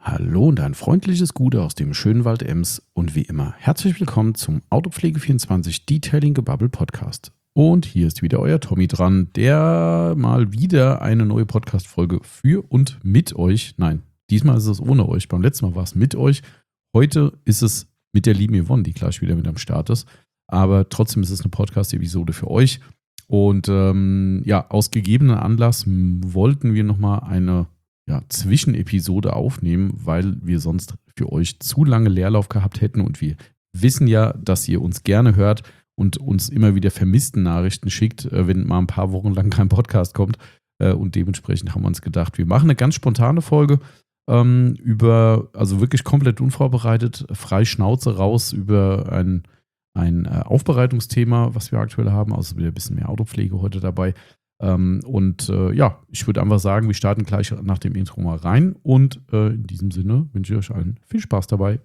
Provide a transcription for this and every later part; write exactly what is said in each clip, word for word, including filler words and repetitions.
Hallo und ein freundliches Gute aus dem schönen Wald Ems und wie immer herzlich willkommen zum Autopflege vierundzwanzig Detailing Gebubble Podcast. Und hier ist wieder euer Tommy dran, der mal wieder eine neue Podcast-Folge für und mit euch, nein, diesmal ist es ohne euch, beim letzten Mal war es mit euch, heute ist es mit der lieben Yvonne, die gleich wieder mit am Start ist, aber trotzdem ist es eine Podcast-Episode für euch und ähm, ja, aus gegebenem Anlass m- wollten wir nochmal eine ja, Zwischenepisode aufnehmen, weil wir sonst für euch zu lange Leerlauf gehabt hätten und wir wissen ja, dass ihr uns gerne hört und uns immer wieder vermissten Nachrichten schickt, äh, wenn mal ein paar Wochen lang kein Podcast kommt äh, und dementsprechend haben wir uns gedacht, wir machen eine ganz spontane Folge ähm, über, also wirklich komplett unvorbereitet, frei Schnauze raus über ein, ein äh, Aufbereitungsthema, was wir aktuell haben, also wieder ein bisschen mehr Autopflege heute dabei. Ähm, und äh, ja, ich würde einfach sagen, wir starten gleich nach dem Intro mal rein und äh, in diesem Sinne wünsche ich euch allen viel Spaß dabei.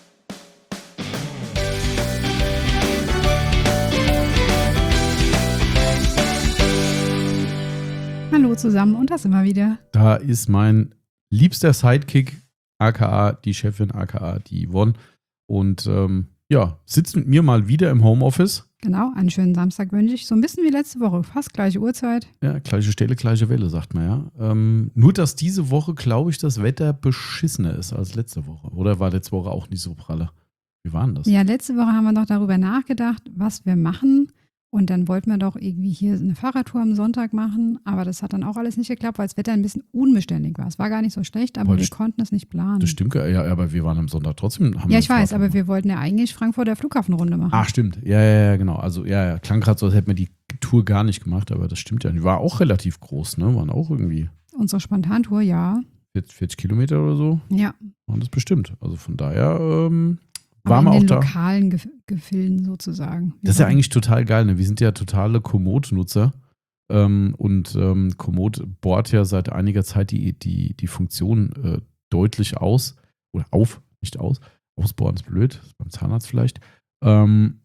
Hallo zusammen und das immer wieder. Da ist mein liebster Sidekick, aka die Chefin, aka die Yvonne und ähm, ja, sitzt mit mir mal wieder im Homeoffice. Genau, einen schönen Samstag wünsche ich. So ein bisschen wie letzte Woche, fast gleiche Uhrzeit. Ja, gleiche Stelle, gleiche Welle, sagt man ja. Ähm, nur, dass diese Woche, glaube ich, das Wetter beschissener ist als letzte Woche. Oder war letzte Woche auch nicht so pralle? Wie war denn das? Ja, letzte Woche haben wir noch darüber nachgedacht, was wir machen. Und dann wollten wir doch irgendwie hier eine Fahrradtour am Sonntag machen. Aber das hat dann auch alles nicht geklappt, weil das Wetter ein bisschen unbeständig war. Es war gar nicht so schlecht, aber Weil wir das- konnten es nicht planen. Das stimmt, ja, aber wir waren am Sonntag trotzdem. Haben Ja, wir ich weiß, Fahrrad aber gemacht. wir wollten ja eigentlich Frankfurter Flughafenrunde machen. Ach, stimmt. Ja, ja, ja, genau. Also, ja, ja, klang gerade so, als hätten wir die Tour gar nicht gemacht, aber das stimmt ja. Die war auch relativ groß, ne? Waren auch irgendwie Unsere Spontantour, ja. vierzig, vierzig Kilometer oder so. Ja, Waren das bestimmt. Also von daher ähm, aber waren in wir auch den da. lokalen Gef- Gefilden sozusagen. Das ist ja eigentlich total geil, ne? Wir sind ja totale Komoot-Nutzer. Ähm, und ähm, Komoot bohrt ja seit einiger Zeit die, die, die Funktion äh, deutlich aus. Oder auf, nicht aus. Ausbohren ist blöd, ist beim Zahnarzt vielleicht. Ähm,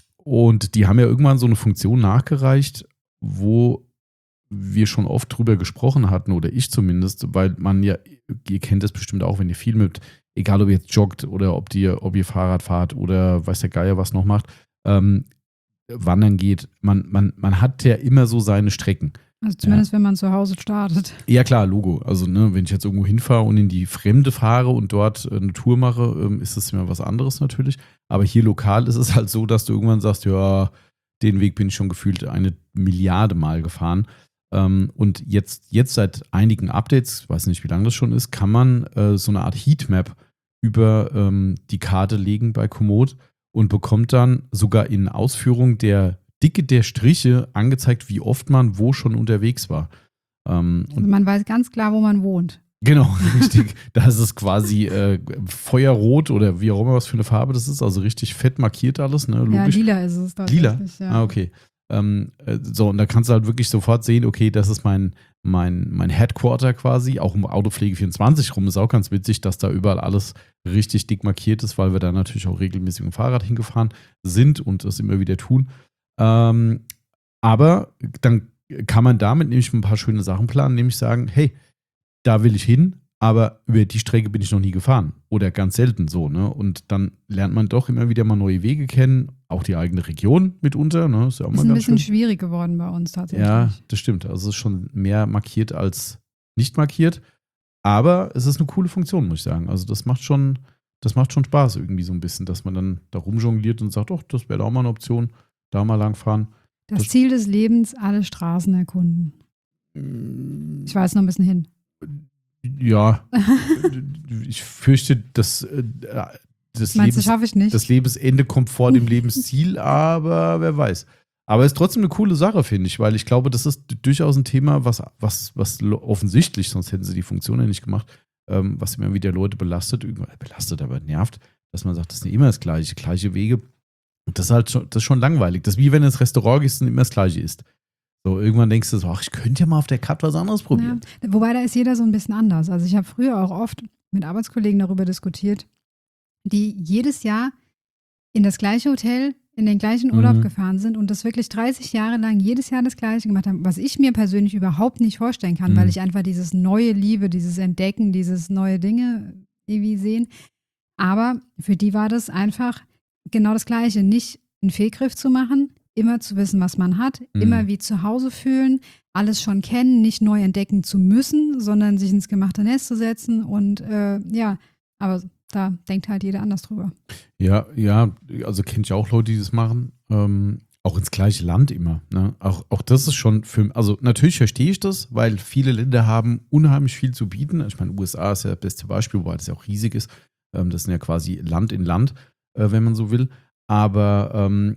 und die haben ja irgendwann so eine Funktion nachgereicht, wo wir schon oft drüber gesprochen hatten, oder ich zumindest, weil man ja, ihr kennt das bestimmt auch, wenn ihr viel mit, egal ob ihr jetzt joggt oder ob ihr, ob ihr Fahrrad fahrt oder weiß der Geier was noch macht, ähm, wandern geht, man, man, man hat ja immer so seine Strecken. Also zumindest, wenn man zu Hause startet. Ja klar, Logo. Also ne, wenn ich jetzt irgendwo hinfahre und in die Fremde fahre und dort eine Tour mache, ähm, ist das immer was anderes natürlich. Aber hier lokal ist es halt so, dass du irgendwann sagst, ja, den Weg bin ich schon gefühlt eine Milliarde Mal gefahren. Ähm, und jetzt, jetzt seit einigen Updates, ich weiß nicht, wie lange das schon ist, kann man äh, so eine Art Heatmap über ähm, die Karte legen bei Komoot und bekommt dann sogar in Ausführung der Dicke der Striche angezeigt, wie oft man wo schon unterwegs war. Ähm, Also und man weiß ganz klar, wo man wohnt. genau, richtig. Da ist es quasi äh, Feuerrot oder wie auch immer, was für eine Farbe das ist. Also richtig fett markiert alles, ne? Ja, Logisch. lila ist es Lila? tatsächlich. Ja. Ah, okay. Ähm, äh, so, und da kannst du halt wirklich sofort sehen, okay, das ist mein, mein, mein Headquarter quasi. Auch um Autopflege vierundzwanzig rum ist auch ganz witzig, dass da überall alles richtig dick markiert ist, weil wir da natürlich auch regelmäßig mit dem Fahrrad hingefahren sind und das immer wieder tun. Ähm, aber dann kann man damit nämlich ein paar schöne Sachen planen, nämlich sagen, hey, da will ich hin, aber über die Strecke bin ich noch nie gefahren. Oder ganz selten so, ne? Und dann lernt man doch immer wieder mal neue Wege kennen, auch die eigene Region mitunter, ne? Ist ja auch Ist mal ein ganz bisschen schön. schwierig geworden bei uns tatsächlich. Ja, das stimmt. Also es ist schon mehr markiert als nicht markiert. Aber es ist eine coole Funktion, muss ich sagen. Also das macht schon, das macht schon Spaß irgendwie so ein bisschen, dass man dann da rumjongliert und sagt, doch, das wäre auch mal eine Option, da mal langfahren. Das, das- Ziel des Lebens, alle Straßen erkunden. Ich weiß noch ein bisschen hin. Ja, ich fürchte, dass äh, das, Meinst du, Lebens, schaffe ich nicht? das Lebensende kommt vor dem Lebensziel, aber wer weiß. Aber es ist trotzdem eine coole Sache, finde ich, weil ich glaube, das ist durchaus ein Thema, was, was, was offensichtlich, sonst hätten sie die Funktion ja nicht gemacht, ähm, was immer wieder Leute belastet, belastet, aber nervt, dass man sagt, das sind immer das Gleiche, gleiche Wege. Und das ist halt schon, das ist schon langweilig. Das ist wie wenn du ins Restaurant gehst und immer das Gleiche isst. So, irgendwann denkst du so, ach, ich könnte ja mal auf der Karte was anderes probieren. Ja, wobei da ist jeder so ein bisschen anders. Also ich habe früher auch oft mit Arbeitskollegen darüber diskutiert, die jedes Jahr in das gleiche Hotel, in den gleichen Urlaub Mhm. gefahren sind und das wirklich dreißig Jahre lang jedes Jahr das Gleiche gemacht haben, was ich mir persönlich überhaupt nicht vorstellen kann, Mhm. weil ich einfach dieses Neue liebe, dieses Entdecken, dieses neue Dinge irgendwie sehen. Aber für die war das einfach genau das Gleiche. Nicht einen Fehlgriff zu machen, immer zu wissen, was man hat, Mhm. immer wie zu Hause fühlen, alles schon kennen, nicht neu entdecken zu müssen, sondern sich ins gemachte Nest zu setzen. Und äh, ja, aber da denkt halt jeder anders drüber. Ja, ja, also kenne ich auch Leute, die das machen. Ähm, auch ins gleiche Land immer. Ne? Auch, auch das ist schon für, also natürlich verstehe ich das, weil viele Länder haben unheimlich viel zu bieten. Ich meine, U S A ist ja das beste Beispiel, wobei das ja auch riesig ist. Ähm, das sind ja quasi Land in Land, äh, wenn man so will. Aber ähm,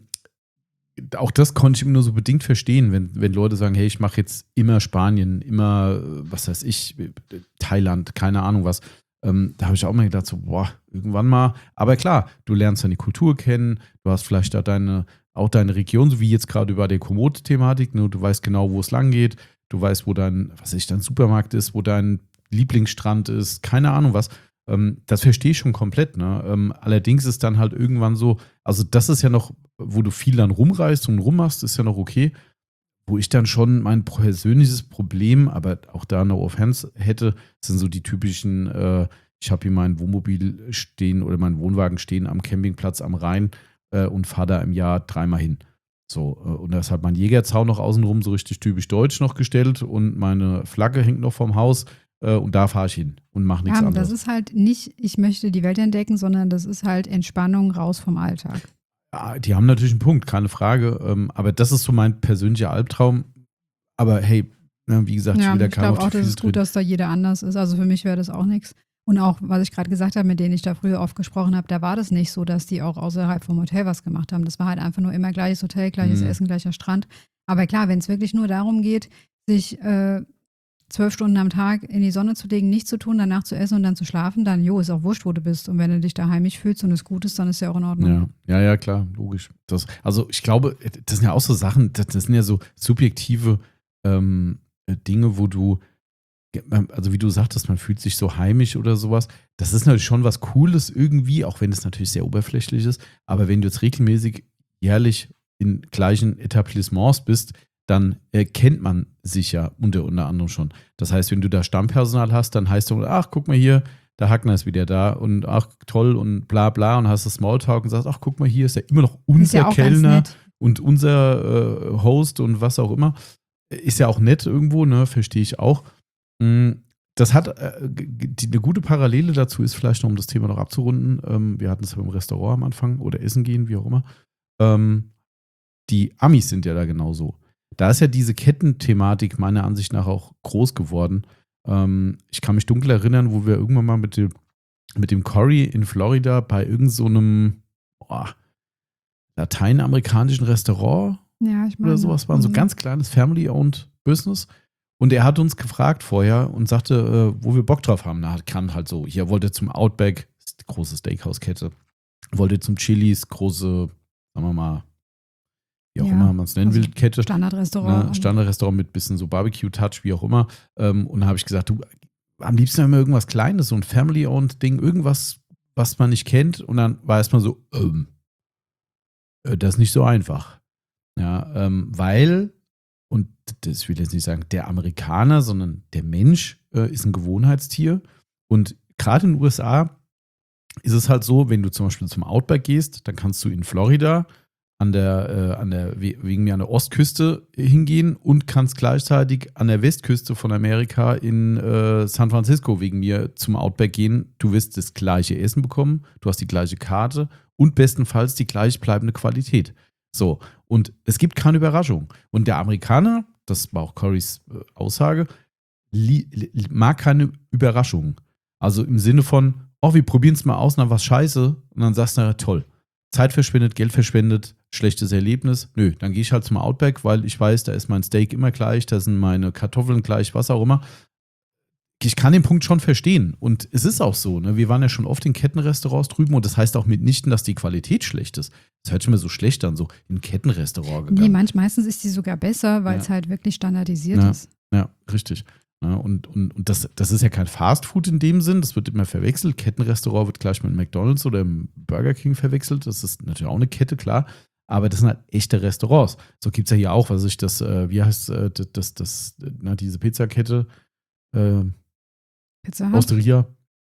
auch das konnte ich immer nur so bedingt verstehen, wenn, wenn Leute sagen, hey, ich mache jetzt immer Spanien, immer, äh, was weiß ich, äh, Thailand, keine Ahnung was. Ähm, da habe ich auch mal gedacht, so, boah, irgendwann mal. Aber klar, du lernst dann die Kultur kennen, du hast vielleicht da deine, auch deine Region, so wie jetzt gerade über die Komoot-Thematik, ne? Du weißt genau, wo es lang geht, du weißt, wo dein, was weiß ich, dein Supermarkt ist, wo dein Lieblingsstrand ist, keine Ahnung was. Ähm, das verstehe ich schon komplett, ne? Ähm, allerdings ist dann halt irgendwann so, also das ist ja noch, wo du viel dann rumreist und rummachst, ist ja noch okay. Wo ich dann schon mein persönliches Problem, aber auch da no offense hätte, sind so die typischen, äh, ich habe hier mein Wohnmobil stehen oder meinen Wohnwagen stehen am Campingplatz am Rhein äh, und fahre da im Jahr dreimal hin. So, äh, und da ist halt mein Jägerzaun noch außenrum so richtig typisch deutsch noch gestellt und meine Flagge hängt noch vorm Haus äh, und da fahre ich hin und mache nichts Ja, anderes. das ist halt nicht, ich möchte die Welt entdecken, sondern das ist halt Entspannung raus vom Alltag. Ja, die haben natürlich einen Punkt, keine Frage. Ähm, aber das ist so mein persönlicher Albtraum. Aber hey, ne, wie gesagt, ich Ja, will da ich keinem glaube auf auch, die das Füße ist gut, treten. dass da jeder anders ist. Also für mich wäre das auch nichts. Und auch, was ich gerade gesagt habe, mit denen ich da früher oft gesprochen habe, da war das nicht so, dass die auch außerhalb vom Hotel was gemacht haben. Das war halt einfach nur immer gleiches Hotel, gleiches Mhm. Essen, gleicher Strand. Aber klar, wenn es wirklich nur darum geht, sich äh, zwölf Stunden am Tag in die Sonne zu legen, nichts zu tun, danach zu essen und dann zu schlafen, dann jo, ist auch wurscht, wo du bist. Und wenn du dich da heimisch fühlst und es gut ist, dann ist ja auch in Ordnung. Ja, ja, ja, klar, logisch. Das, also ich glaube, das sind ja auch so Sachen, das, das sind ja so subjektive ähm, Dinge, wo du, also wie du sagtest, man fühlt sich so heimisch oder sowas. Das ist natürlich schon was Cooles irgendwie, auch wenn es natürlich sehr oberflächlich ist. Aber wenn du jetzt regelmäßig jährlich in gleichen Etablissements bist, dann äh, kennt man sich ja unter, unter anderem schon. Das heißt, wenn du da Stammpersonal hast, dann heißt du, ach, guck mal hier, der Hackner ist wieder da und ach, toll und bla bla und hast das Smalltalk und sagst, ach, guck mal, hier ist ja immer noch unser Ist ja auch ganz Kellner nett. und unser äh, Host und was auch immer. Ist ja auch nett irgendwo, ne, verstehe ich auch. Mm, Das hat äh, die, eine gute Parallele dazu ist vielleicht noch, um das Thema noch abzurunden. Ähm, wir hatten es ja beim Restaurant am Anfang oder essen gehen, wie auch immer. Ähm, die Amis sind ja da genauso. Da ist ja diese Kettenthematik meiner Ansicht nach auch groß geworden. Ähm, ich kann mich dunkel erinnern, wo wir irgendwann mal mit dem, mit dem Corey in Florida bei irgend so einem boah, lateinamerikanischen Restaurant Ja, ich meine. oder sowas waren, so mhm. ganz kleines Family-owned Business. Und er hat uns gefragt vorher und sagte, äh, wo wir Bock drauf haben. Da kam halt so, hier wollte zum Outback, große Steakhouse-Kette, wollte zum Chili's, große, sagen wir mal, wie auch Ja, immer man es nennen also will, Kette. Standardrestaurant. Ne, Standardrestaurant mit bisschen so Barbecue-Touch, wie auch immer. Ähm, und da habe ich gesagt, du, am liebsten haben wir irgendwas Kleines, so ein Family-owned-Ding, irgendwas, was man nicht kennt. Und dann war erstmal so, ähm, äh, das ist nicht so einfach. Ja, ähm, weil, und das will ich jetzt nicht sagen, der Amerikaner, sondern der Mensch äh, ist ein Gewohnheitstier. Und gerade in den U S A ist es halt so, wenn du zum Beispiel zum Outback gehst, dann kannst du in Florida an der, äh, an der, wegen mir an der Ostküste hingehen und kannst gleichzeitig an der Westküste von Amerika in äh, San Francisco wegen mir zum Outback gehen. Du wirst das gleiche Essen bekommen, du hast die gleiche Karte und bestenfalls die gleichbleibende Qualität. So, und es gibt keine Überraschung. Und der Amerikaner, das war auch Corys äh, Aussage, li, li, mag keine Überraschungen. Also im Sinne von, oh, wir probieren es mal aus, dann was scheiße. Und dann sagst du, toll. Zeit verschwendet, Geld verschwendet, schlechtes Erlebnis. Nö, dann gehe ich halt zum Outback, weil ich weiß, da ist mein Steak immer gleich, da sind meine Kartoffeln gleich, was auch immer. Ich kann den Punkt schon verstehen. Und es ist auch so, ne? Wir waren ja schon oft in Kettenrestaurants drüben und das heißt auch mitnichten, dass die Qualität schlecht ist. Das hört schon mir so schlecht an, so in ein Kettenrestaurant gegangen. Nee, manch, meistens ist die sogar besser, weil Ja. es halt wirklich standardisiert Ja. ist. Ja, richtig. Ja, und und, und das, das ist ja kein Fastfood in dem Sinn, das wird immer verwechselt. Kettenrestaurant wird gleich mit McDonald's oder dem Burger King verwechselt. Das ist natürlich auch eine Kette, klar. Aber das sind halt echte Restaurants. So gibt es ja hier auch, was ich das, äh, wie heißt äh, das, das, das, na, diese Pizzakette, äh, Pizza Hut. Osteria.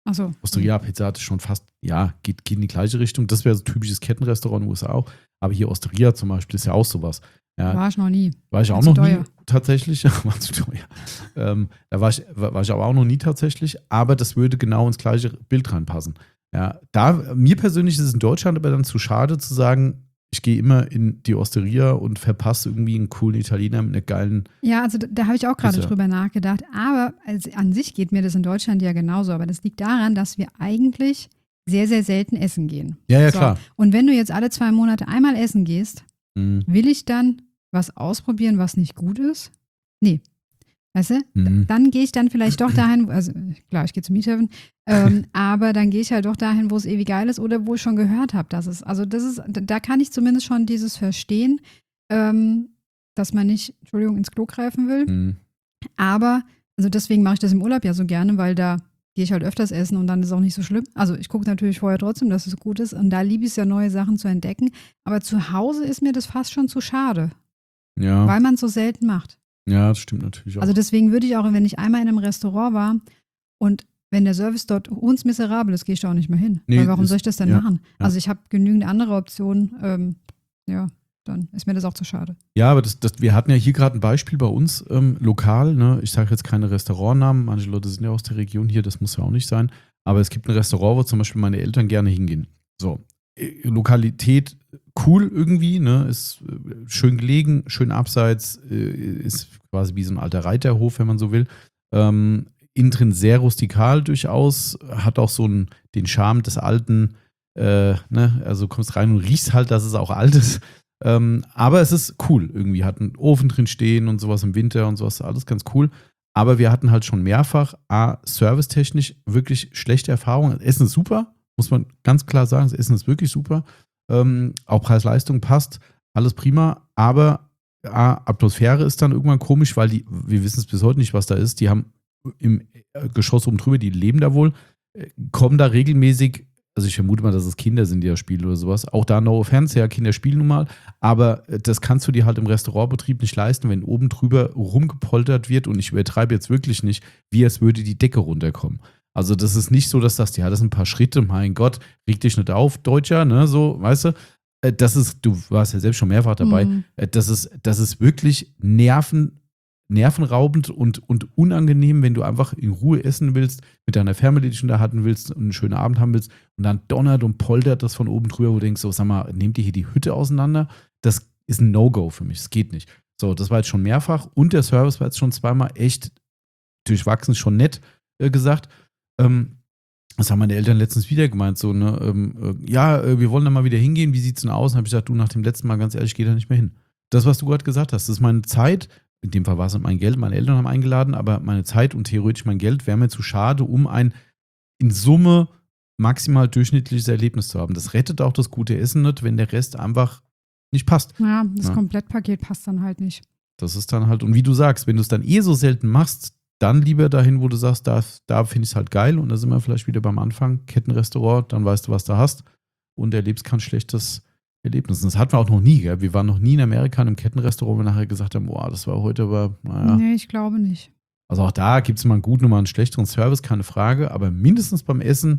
Ach so. Osteria Pizza Hut ist schon fast, ja, geht, geht in die gleiche Richtung. Das wäre so ein typisches Kettenrestaurant in den U S A auch. Aber hier Osteria zum Beispiel ist ja auch sowas. Ja, war ich noch nie. War ich war auch noch teuer. nie tatsächlich. War zu teuer. Ähm, da war ich, war, war ich aber auch noch nie tatsächlich. Aber das würde genau ins gleiche Bild reinpassen. Ja, da, mir persönlich ist es in Deutschland aber dann zu schade zu sagen, ich gehe immer in die Osteria und verpasse irgendwie einen coolen Italiener mit einer geilen. Ja, also da, da habe ich auch gerade Pizza. drüber nachgedacht. Aber also an sich geht mir das in Deutschland ja genauso. Aber das liegt daran, dass wir eigentlich sehr, sehr selten essen gehen. Ja, ja, So. klar. Und wenn du jetzt alle zwei Monate einmal essen gehst, Mhm. will ich dann was ausprobieren, was nicht gut ist? Nee. Weißt du? Mhm. Dann gehe ich dann vielleicht doch dahin, also klar, ich gehe zum Miethaven, ähm, aber dann gehe ich halt doch dahin, wo es ewig geil ist oder wo ich schon gehört habe, dass es, also das ist, da kann ich zumindest schon dieses verstehen, ähm, dass man nicht, Entschuldigung, ins Klo greifen will. Mhm. Aber, also deswegen mache ich das im Urlaub ja so gerne, weil da gehe ich halt öfters essen und dann ist es auch nicht so schlimm. Also ich gucke natürlich vorher trotzdem, dass es gut ist und da liebe ich es ja, neue Sachen zu entdecken. Aber zu Hause ist mir das fast schon zu schade, Ja. weil man es so selten macht. Ja, das stimmt natürlich auch. Also deswegen würde ich auch, wenn ich einmal in einem Restaurant war und wenn der Service dort hundsmiserabel ist, gehe ich da auch nicht mehr hin. Nee, weil warum ist- soll ich das denn ja, machen? ja. Also ich habe genügend andere Optionen. Ähm, ja, dann ist mir das auch zu schade. Ja, aber das, das, wir hatten ja hier gerade ein Beispiel bei uns ähm, lokal. Ne? Ich sage jetzt keine Restaurantnamen. Manche Leute sind ja aus der Region hier, das muss ja auch nicht sein. Aber es gibt ein Restaurant, wo zum Beispiel meine Eltern gerne hingehen. So, äh, Lokalität cool irgendwie, ne? Ist äh, schön gelegen, schön abseits, äh, ist quasi wie so ein alter Reiterhof, wenn man so will. Ähm, innen drin sehr rustikal durchaus, hat auch so einen, den Charme des alten, äh, ne? Also kommst rein und riechst halt, dass es auch alt ist. Ähm, aber es ist cool irgendwie, hat einen Ofen drin stehen und sowas im Winter und sowas, alles ganz cool. Aber wir hatten halt schon mehrfach, A, servicetechnisch wirklich schlechte Erfahrungen. Das Essen ist super, muss man ganz klar sagen, das Essen ist wirklich super. Ähm, auch Preis-Leistung passt, alles prima, aber A, Atmosphäre ist dann irgendwann komisch, weil die, wir wissen es bis heute nicht, was da ist, die haben im Geschoss oben drüber, die leben da wohl, äh, kommen da regelmäßig. Also ich vermute mal, dass es Kinder sind, die da spielen oder sowas. Auch da no offense, ja, Kinder spielen nun mal. Aber das kannst du dir halt im Restaurantbetrieb nicht leisten, wenn oben drüber rumgepoltert wird. Und ich übertreibe jetzt wirklich nicht, wie als würde die Decke runterkommen. Also das ist nicht so, dass das, ja, das sind ein paar Schritte, mein Gott, reg dich nicht auf, Deutscher, ne, so, weißt du. Äh, Das ist, du warst ja selbst schon mehrfach dabei, Mhm. äh, das ist, das ist wirklich Nerven, nervenraubend und, und unangenehm, wenn du einfach in Ruhe essen willst, mit deiner Family dich unterhalten willst und einen schönen Abend haben willst und dann donnert und poltert das von oben drüber, wo du denkst, so, sag mal, nehmt ihr hier die Hütte auseinander? Das ist ein No-Go für mich, das geht nicht. So, das war jetzt schon mehrfach und der Service war jetzt schon zweimal echt durchwachsen, schon nett äh, gesagt. Ähm, das haben meine Eltern letztens wieder gemeint, so, ne, ähm, äh, ja, äh, wir wollen da mal wieder hingehen, wie sieht's denn aus? Und habe ich gesagt, du, nach dem letzten Mal, ganz ehrlich, geh da nicht mehr hin. Das, was du gerade gesagt hast, das ist meine Zeit. In dem Fall war es nicht mein Geld, meine Eltern haben eingeladen, aber meine Zeit und theoretisch mein Geld wäre mir zu schade, um ein in Summe maximal durchschnittliches Erlebnis zu haben. Das rettet auch das gute Essen nicht, wenn der Rest einfach nicht passt. Ja, das Ja. Komplettpaket passt dann halt nicht. Das ist dann halt, und wie du sagst, wenn du es dann eh so selten machst, dann lieber dahin, wo du sagst, da, da finde ich es halt geil und da sind wir vielleicht wieder beim Anfang, Kettenrestaurant, dann weißt du, was du hast und erlebst kein schlechtes Erlebnis. Und das hatten wir auch noch nie, gell? Wir waren noch nie in Amerika in einem Kettenrestaurant, wo wir nachher gesagt haben, boah, das war heute aber, naja. Nee, ich glaube nicht. Also auch da gibt es mal einen guten und mal einen schlechteren Service, keine Frage, aber mindestens beim Essen,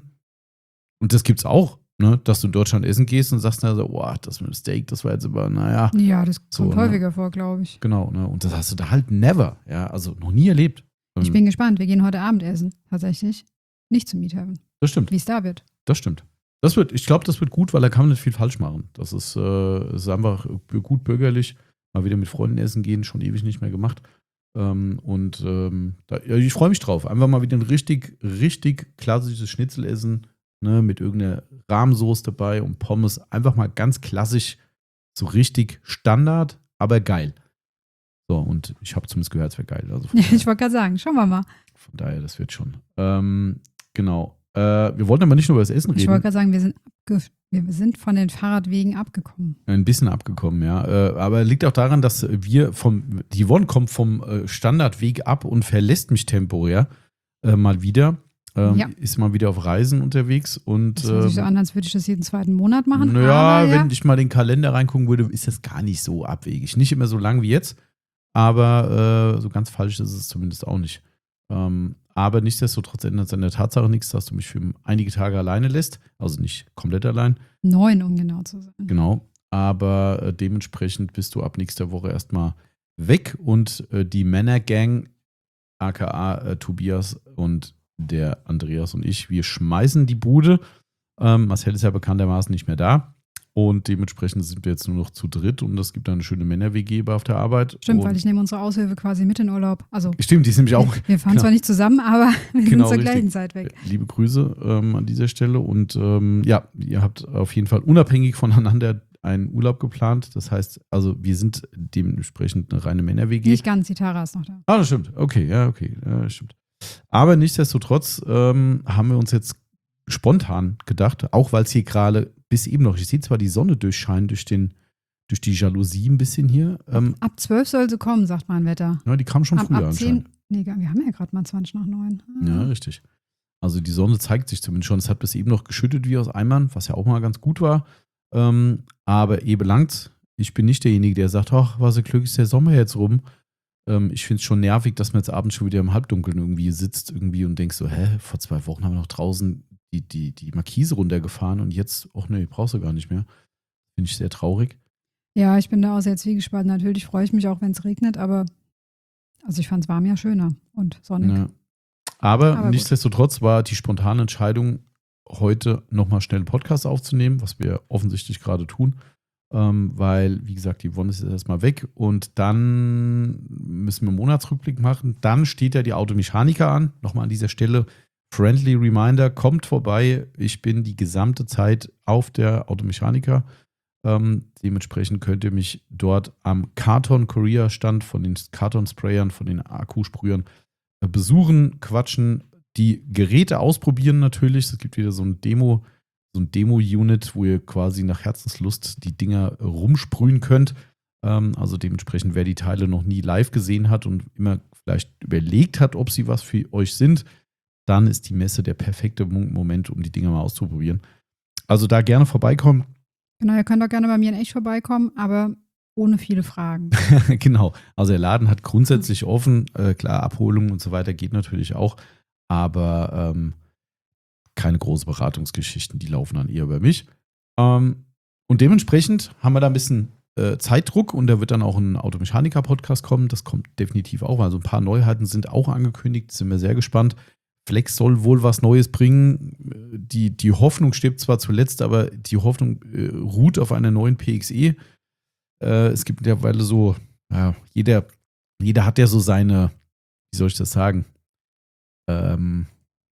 und das gibt es auch, ne, dass du in Deutschland essen gehst und sagst, na, so, boah, das mit dem Steak, das war jetzt aber, naja, Ja, das So, kommt ne? häufiger vor, glaube ich. genau, ne, und das hast du da halt never, ja, also noch nie erlebt. Ich bin gespannt. Wir gehen heute Abend essen, tatsächlich. Nicht zum Miethaven. Das stimmt. Wie es da wird. Das stimmt. Das wird, ich glaube, das wird gut, weil da kann man nicht viel falsch machen. Das ist, äh, ist einfach gut bürgerlich. Mal wieder mit Freunden essen gehen, schon ewig nicht mehr gemacht. Ähm, und ähm, da, ja, ich freue mich drauf. Einfach mal wieder ein richtig, richtig klassisches Schnitzel essen, ne, mit irgendeiner Rahmsoße dabei und Pommes. Einfach mal ganz klassisch, so richtig Standard, aber geil. So, und ich habe zumindest gehört, es wäre geil. Also von, Ich wollte gerade sagen, schauen wir mal. von daher, das wird schon. Ähm, genau. Äh, wir wollten aber nicht nur über das Essen Ich reden. wollte gerade sagen, wir sind, abge wir sind von den Fahrradwegen abgekommen. Ein bisschen abgekommen, ja. Äh, aber liegt auch daran, dass wir vom, die Yvonne kommt vom äh, Standardweg ab und verlässt mich temporär äh, mal wieder. Ähm, Ja. Ist mal wieder auf Reisen unterwegs und Das hört sich so ähm, an, als würde ich das jeden zweiten Monat machen. naja, aber ja, wenn ich mal den Kalender reingucken würde, ist das gar nicht so abwegig. Nicht immer so lang wie jetzt, aber äh, so ganz falsch ist es zumindest auch nicht. Ähm, aber nichtsdestotrotz ändert es an der Tatsache nichts, dass du mich für einige Tage alleine lässt. Also nicht komplett allein. Neun, um genau zu sein. Genau. Aber äh, dementsprechend bist du ab nächster Woche erstmal weg und äh, die Männergang, aka äh, Tobias und der Andreas und ich, wir schmeißen die Bude. Ähm, Marcel ist ja bekanntermaßen nicht mehr da. Und dementsprechend sind wir jetzt nur noch zu dritt und es gibt eine schöne Männer-W G auf der Arbeit. Stimmt, und weil ich nehme unsere Aushilfe quasi mit in Urlaub. Also, stimmt, die ist nämlich auch. Wir fahren genau, zwar nicht zusammen, aber wir genau, sind zur richtig. gleichen Zeit weg. Liebe Grüße ähm, an dieser Stelle. Und ähm, ja, ihr habt auf jeden Fall unabhängig voneinander einen Urlaub geplant. Das heißt, also wir sind dementsprechend eine reine Männer-W G. Nicht ganz, die Tara ist noch da. Ah, das stimmt. Okay, ja, okay, ja, stimmt. Aber nichtsdestotrotz ähm, haben wir uns jetzt spontan gedacht, auch weil es hier gerade bis eben noch, ich sehe zwar die Sonne durchscheinen durch, den, durch die Jalousie ein bisschen hier. Ähm, Ab zwölf soll sie kommen, sagt mein Wetter. ja, die kam schon ab, früher ab anscheinend. zehn, nee, wir haben ja gerade mal zwanzig nach neun. Ja, richtig. Also die Sonne zeigt sich zumindest schon. Es hat bis eben noch geschüttet wie aus Eimern, was ja auch mal ganz gut war. Ähm, aber eben langt's. Ich bin nicht derjenige, der sagt, ach, was ein Glück ist der Sommer jetzt rum. Ähm, ich finde es schon nervig, dass man jetzt abends schon wieder im Halbdunkeln irgendwie sitzt irgendwie und denkt so, hä, vor zwei Wochen haben wir noch draußen die, die, die Markise runtergefahren und jetzt, ach nee, brauchst du gar nicht mehr. Finde ich sehr traurig. Ja, ich bin da auch sehr zwiegespalten. Natürlich freue ich mich auch, wenn es regnet, aber also ich fand es warm ja schöner und sonnig. Ja. Aber, Aber nichtsdestotrotz war die spontane Entscheidung, heute nochmal schnell einen Podcast aufzunehmen, was wir offensichtlich gerade tun, ähm, weil, wie gesagt, die Yvonne ist jetzt erstmal weg und dann müssen wir einen Monatsrückblick machen. Dann steht ja die Automechaniker an. Nochmal an dieser Stelle, friendly reminder, kommt vorbei. Ich bin die gesamte Zeit auf der Automechaniker. Ähm, dementsprechend könnt ihr mich dort am Karton Korea Stand von den Kartonsprayern, von den Akkusprühern äh, besuchen, quatschen, die Geräte ausprobieren natürlich. Es gibt wieder so ein Demo, so ein Demo-Unit, wo ihr quasi nach Herzenslust die Dinger rumsprühen könnt. Ähm, also dementsprechend, wer die Teile noch nie live gesehen hat und immer vielleicht überlegt hat, ob sie was für euch sind, dann ist die Messe der perfekte Moment, um die Dinger mal auszuprobieren. Also da gerne vorbeikommen. Genau, ihr könnt auch gerne bei mir in echt vorbeikommen, aber ohne viele Fragen. Genau, also der Laden hat grundsätzlich offen, äh, klar, Abholung und so weiter geht natürlich auch, aber ähm, keine großen Beratungsgeschichten, die laufen dann eher über mich. Ähm, und dementsprechend haben wir da ein bisschen äh, Zeitdruck und da wird dann auch ein Automechaniker-Podcast kommen, das kommt definitiv auch, also ein paar Neuheiten sind auch angekündigt, sind wir sehr gespannt. Flex soll wohl was Neues bringen. Die, die Hoffnung stirbt zwar zuletzt, aber die Hoffnung äh, ruht auf einer neuen P X E. Äh, es gibt mittlerweile so, ja, jeder, jeder hat ja so seine, wie soll ich das sagen? Ähm,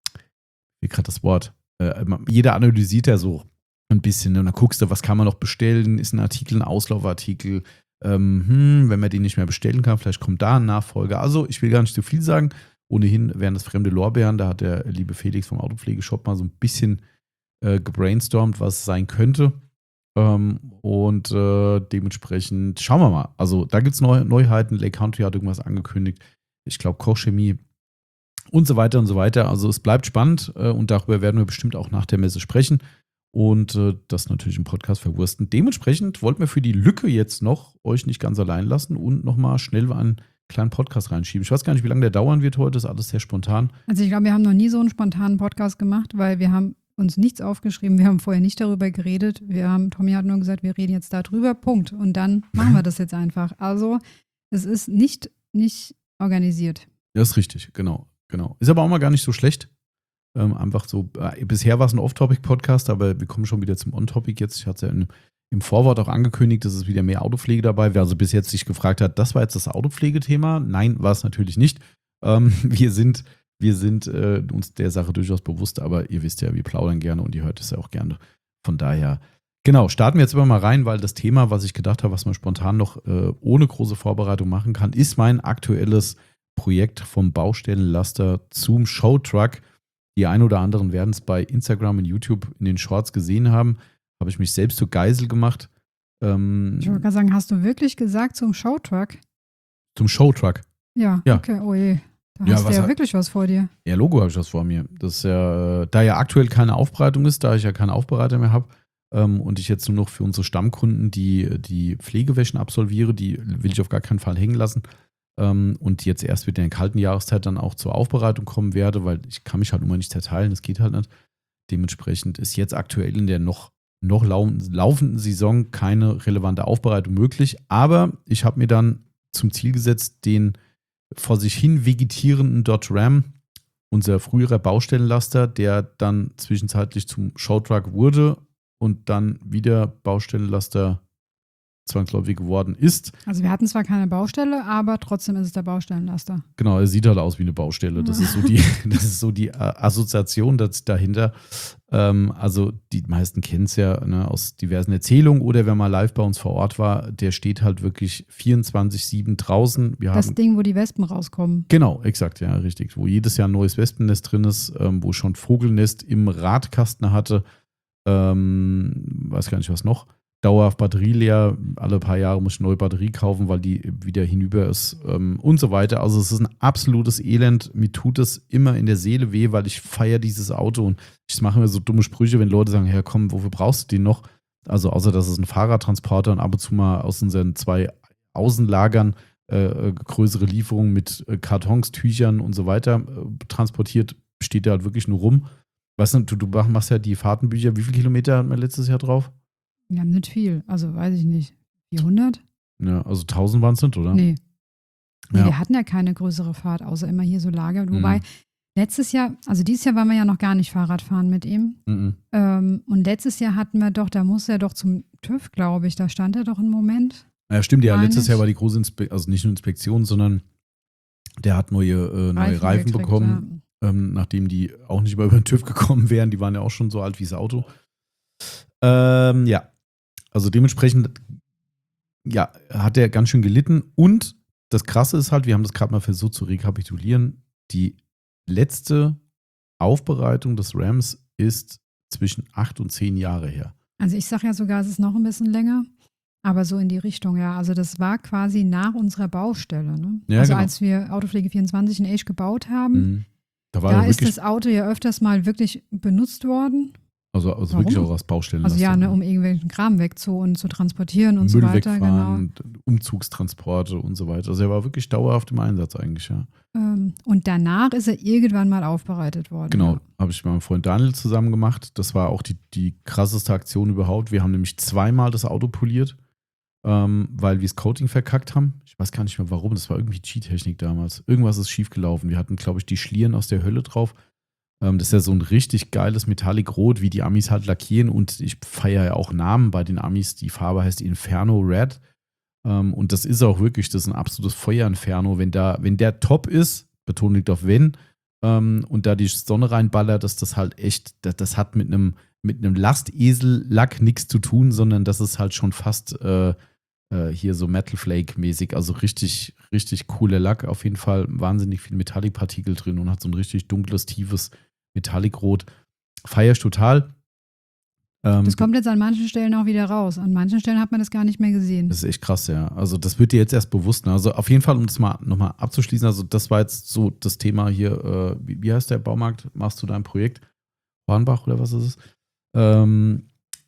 wie gerade das Wort. Äh, jeder analysiert ja so ein bisschen. Ne? Und dann guckst du, was kann man noch bestellen? Ist ein Artikel ein Auslaufartikel? Ähm, hm, wenn man den nicht mehr bestellen kann, vielleicht kommt da ein Nachfolger. Also, ich will gar nicht zu viel sagen. Ohnehin wären das fremde Lorbeeren. Da hat der liebe Felix vom Autopflegeshop mal so ein bisschen äh, gebrainstormt, was es sein könnte. Ähm, und äh, dementsprechend schauen wir mal. Also da gibt es Neu- Neuheiten. Lake Country hat irgendwas angekündigt. Ich glaube Kochchemie und so weiter und so weiter. Also es bleibt spannend äh, und darüber werden wir bestimmt auch nach der Messe sprechen und äh, das natürlich im Podcast verwursten. Dementsprechend wollten wir für die Lücke jetzt noch euch nicht ganz allein lassen und nochmal schnell einen kleinen Podcast reinschieben. Ich weiß gar nicht, wie lange der dauern wird heute. Das ist alles sehr spontan. Also ich glaube, wir haben noch nie so einen spontanen Podcast gemacht, weil wir haben uns nichts aufgeschrieben. Wir haben vorher nicht darüber geredet. Wir haben, Tommy hat nur gesagt, wir reden jetzt darüber, Punkt. Und dann machen wir das jetzt einfach. Also es ist nicht, nicht organisiert. Das ist richtig, genau, genau. Ist aber auch mal gar nicht so schlecht. Ähm, einfach so, äh, bisher war es ein Off-Topic-Podcast, aber wir kommen schon wieder zum On-Topic jetzt. Ich hatte es ja in, im Vorwort auch angekündigt, dass es wieder mehr Autopflege dabei wäre. Also bis jetzt sich gefragt hat, das war jetzt das Autopflegethema. Nein, war es natürlich nicht. Ähm, wir sind, wir sind äh, uns der Sache durchaus bewusst, aber ihr wisst ja, wir plaudern gerne und ihr hört es ja auch gerne. Von daher, genau, starten wir jetzt immer mal rein, weil das Thema, was ich gedacht habe, was man spontan noch äh, ohne große Vorbereitung machen kann, ist mein aktuelles Projekt vom Baustellenlaster zum Showtruck. Die ein oder anderen werden es bei Instagram und YouTube in den Shorts gesehen haben. Habe ich mich selbst zur Geisel gemacht. Ähm, Ich wollte gerade sagen, hast du wirklich gesagt zum Showtruck? Zum Showtruck. Ja, Ja. okay, oh je. Da Ja, hast du was ja hat- wirklich was vor dir. Ja, Logo habe ich das vor mir. Das ist ja, da ja aktuell keine Aufbereitung ist, da ich ja keinen Aufbereiter mehr habe ähm, und ich jetzt nur noch für unsere Stammkunden die, die Pflegewäschen absolviere, die will ich auf gar keinen Fall hängen lassen, ähm, und jetzt erst wieder in der kalten Jahreszeit dann auch zur Aufbereitung kommen werde, weil ich kann mich halt immer nicht zerteilen, das geht halt nicht. Dementsprechend ist jetzt aktuell in der noch, noch lau- laufenden Saison keine relevante Aufbereitung möglich, aber ich habe mir dann zum Ziel gesetzt, den vor sich hin vegetierenden Dodge Ram, unser früherer Baustellenlaster, der dann zwischenzeitlich zum Showtruck wurde und dann wieder Baustellenlaster zwangsläufig geworden ist. Also wir hatten zwar keine Baustelle, aber trotzdem ist es der Baustellenlaster. Genau, er sieht halt aus wie eine Baustelle. Das ist so die, das ist so die Assoziation dahinter. Ähm, also die meisten kennen es ja, ne, aus diversen Erzählungen oder wer mal live bei uns vor Ort war, der steht halt wirklich vierundzwanzig sieben draußen. Wir das haben, Ding, wo die Wespen rauskommen. Genau, exakt, ja, richtig. Wo jedes Jahr ein neues Wespennest drin ist, ähm, wo schon Vogelnest im Radkasten hatte. Ähm, weiß gar nicht, was noch. Dauerhaft Batterie leer, alle paar Jahre muss ich eine neue Batterie kaufen, weil die wieder hinüber ist, ähm, und so weiter. Also es ist ein absolutes Elend. Mir tut es immer in der Seele weh, weil ich feiere dieses Auto und ich mache mir so dumme Sprüche, wenn Leute sagen, ja komm, wofür brauchst du den noch? Also außer, dass es ein Fahrradtransporter und ab und zu mal aus unseren zwei Außenlagern äh, größere Lieferungen mit äh, Kartons, Tüchern und so weiter äh, transportiert, steht der halt wirklich nur rum. Weißt du, du, du machst ja die Fahrtenbücher, wie viele Kilometer hatten wir letztes Jahr drauf? Wir haben nicht viel, also weiß ich nicht. vierhundert? Ja, also tausend waren es nicht, oder? Nee. Nee, Ja. wir hatten ja keine größere Fahrt, außer immer hier so Lager. Wobei, Mhm. letztes Jahr, also dieses Jahr waren wir ja noch gar nicht Fahrrad fahren mit ihm. Mhm. Ähm, und letztes Jahr hatten wir doch, da musste er doch zum TÜV, glaube ich. Da stand er doch einen Moment. Ja, stimmt, ja, Meine letztes Jahr ich. war die große Inspektion, also nicht nur Inspektion, sondern der hat neue, äh, neue Reifen, gekriegt, bekommen, ähm, nachdem die auch nicht mal über den TÜV gekommen wären. Die waren ja auch schon so alt wie das Auto. Ähm, ja, also dementsprechend, ja, hat er ganz schön gelitten. Und das Krasse ist halt, wir haben das gerade mal versucht zu rekapitulieren, die letzte Aufbereitung des Rams ist zwischen acht und zehn Jahre her. Also ich sage ja sogar, es ist noch ein bisschen länger, aber so in die Richtung, ja. Also das war quasi nach unserer Baustelle. Ne? Ja, also genau. als wir Autopflege vierundzwanzig in Age gebaut haben, Mhm. Da war da er ist wirklich, das Auto ja öfters mal wirklich benutzt worden. also, also Warum? wirklich auch als Baustellen. Also ja, ne, um irgendwelchen Kram wegzu und zu transportieren und Müll so weiter. wegfahren, Umzugstransporte und so weiter. Also er war wirklich dauerhaft im Einsatz eigentlich, ja. Genau. Ähm, und danach ist er irgendwann mal aufbereitet worden. Genau, Ja. habe ich mit meinem Freund Daniel zusammen gemacht. Das war auch die, die krasseste Aktion überhaupt. Wir haben nämlich zweimal das Auto poliert, ähm, weil wir das Coating verkackt haben. Ich weiß gar nicht mehr warum, das war irgendwie G-Technik damals. Irgendwas ist schiefgelaufen. Wir hatten, glaube ich, die Schlieren aus der Hölle drauf. Ähm, das ist ja so ein richtig geiles Metallic-Rot, wie die Amis halt lackieren. Und ich feiere ja auch Namen bei den Amis. Die Farbe heißt Inferno Red. Ähm, und das ist auch wirklich, das ist ein absolutes Feuer-Inferno. Wenn, da, wenn der top ist, Betonung liegt auf wenn, ähm, und da die Sonne reinballert, dass das halt echt, das, das hat mit einem mit einem Lastesellack nichts zu tun, sondern das ist halt schon fast äh, äh, hier so Metal Flake-mäßig. Also richtig, richtig cooler Lack. Auf jeden Fall wahnsinnig viel Metallic-Partikel drin und hat so ein richtig dunkles, tiefes Metallic-Rot. Feier ich total. Ähm, Das kommt jetzt an manchen Stellen auch wieder raus. An manchen Stellen hat man das gar nicht mehr gesehen. Das ist echt krass, ja. Also das wird dir jetzt erst bewusst. Ne? Also auf jeden Fall, um das mal nochmal abzuschließen, also das war jetzt so das Thema hier, äh, wie, wie heißt der Baumarkt? Machst du dein Projekt? Hornbach oder was ist es? Ähm,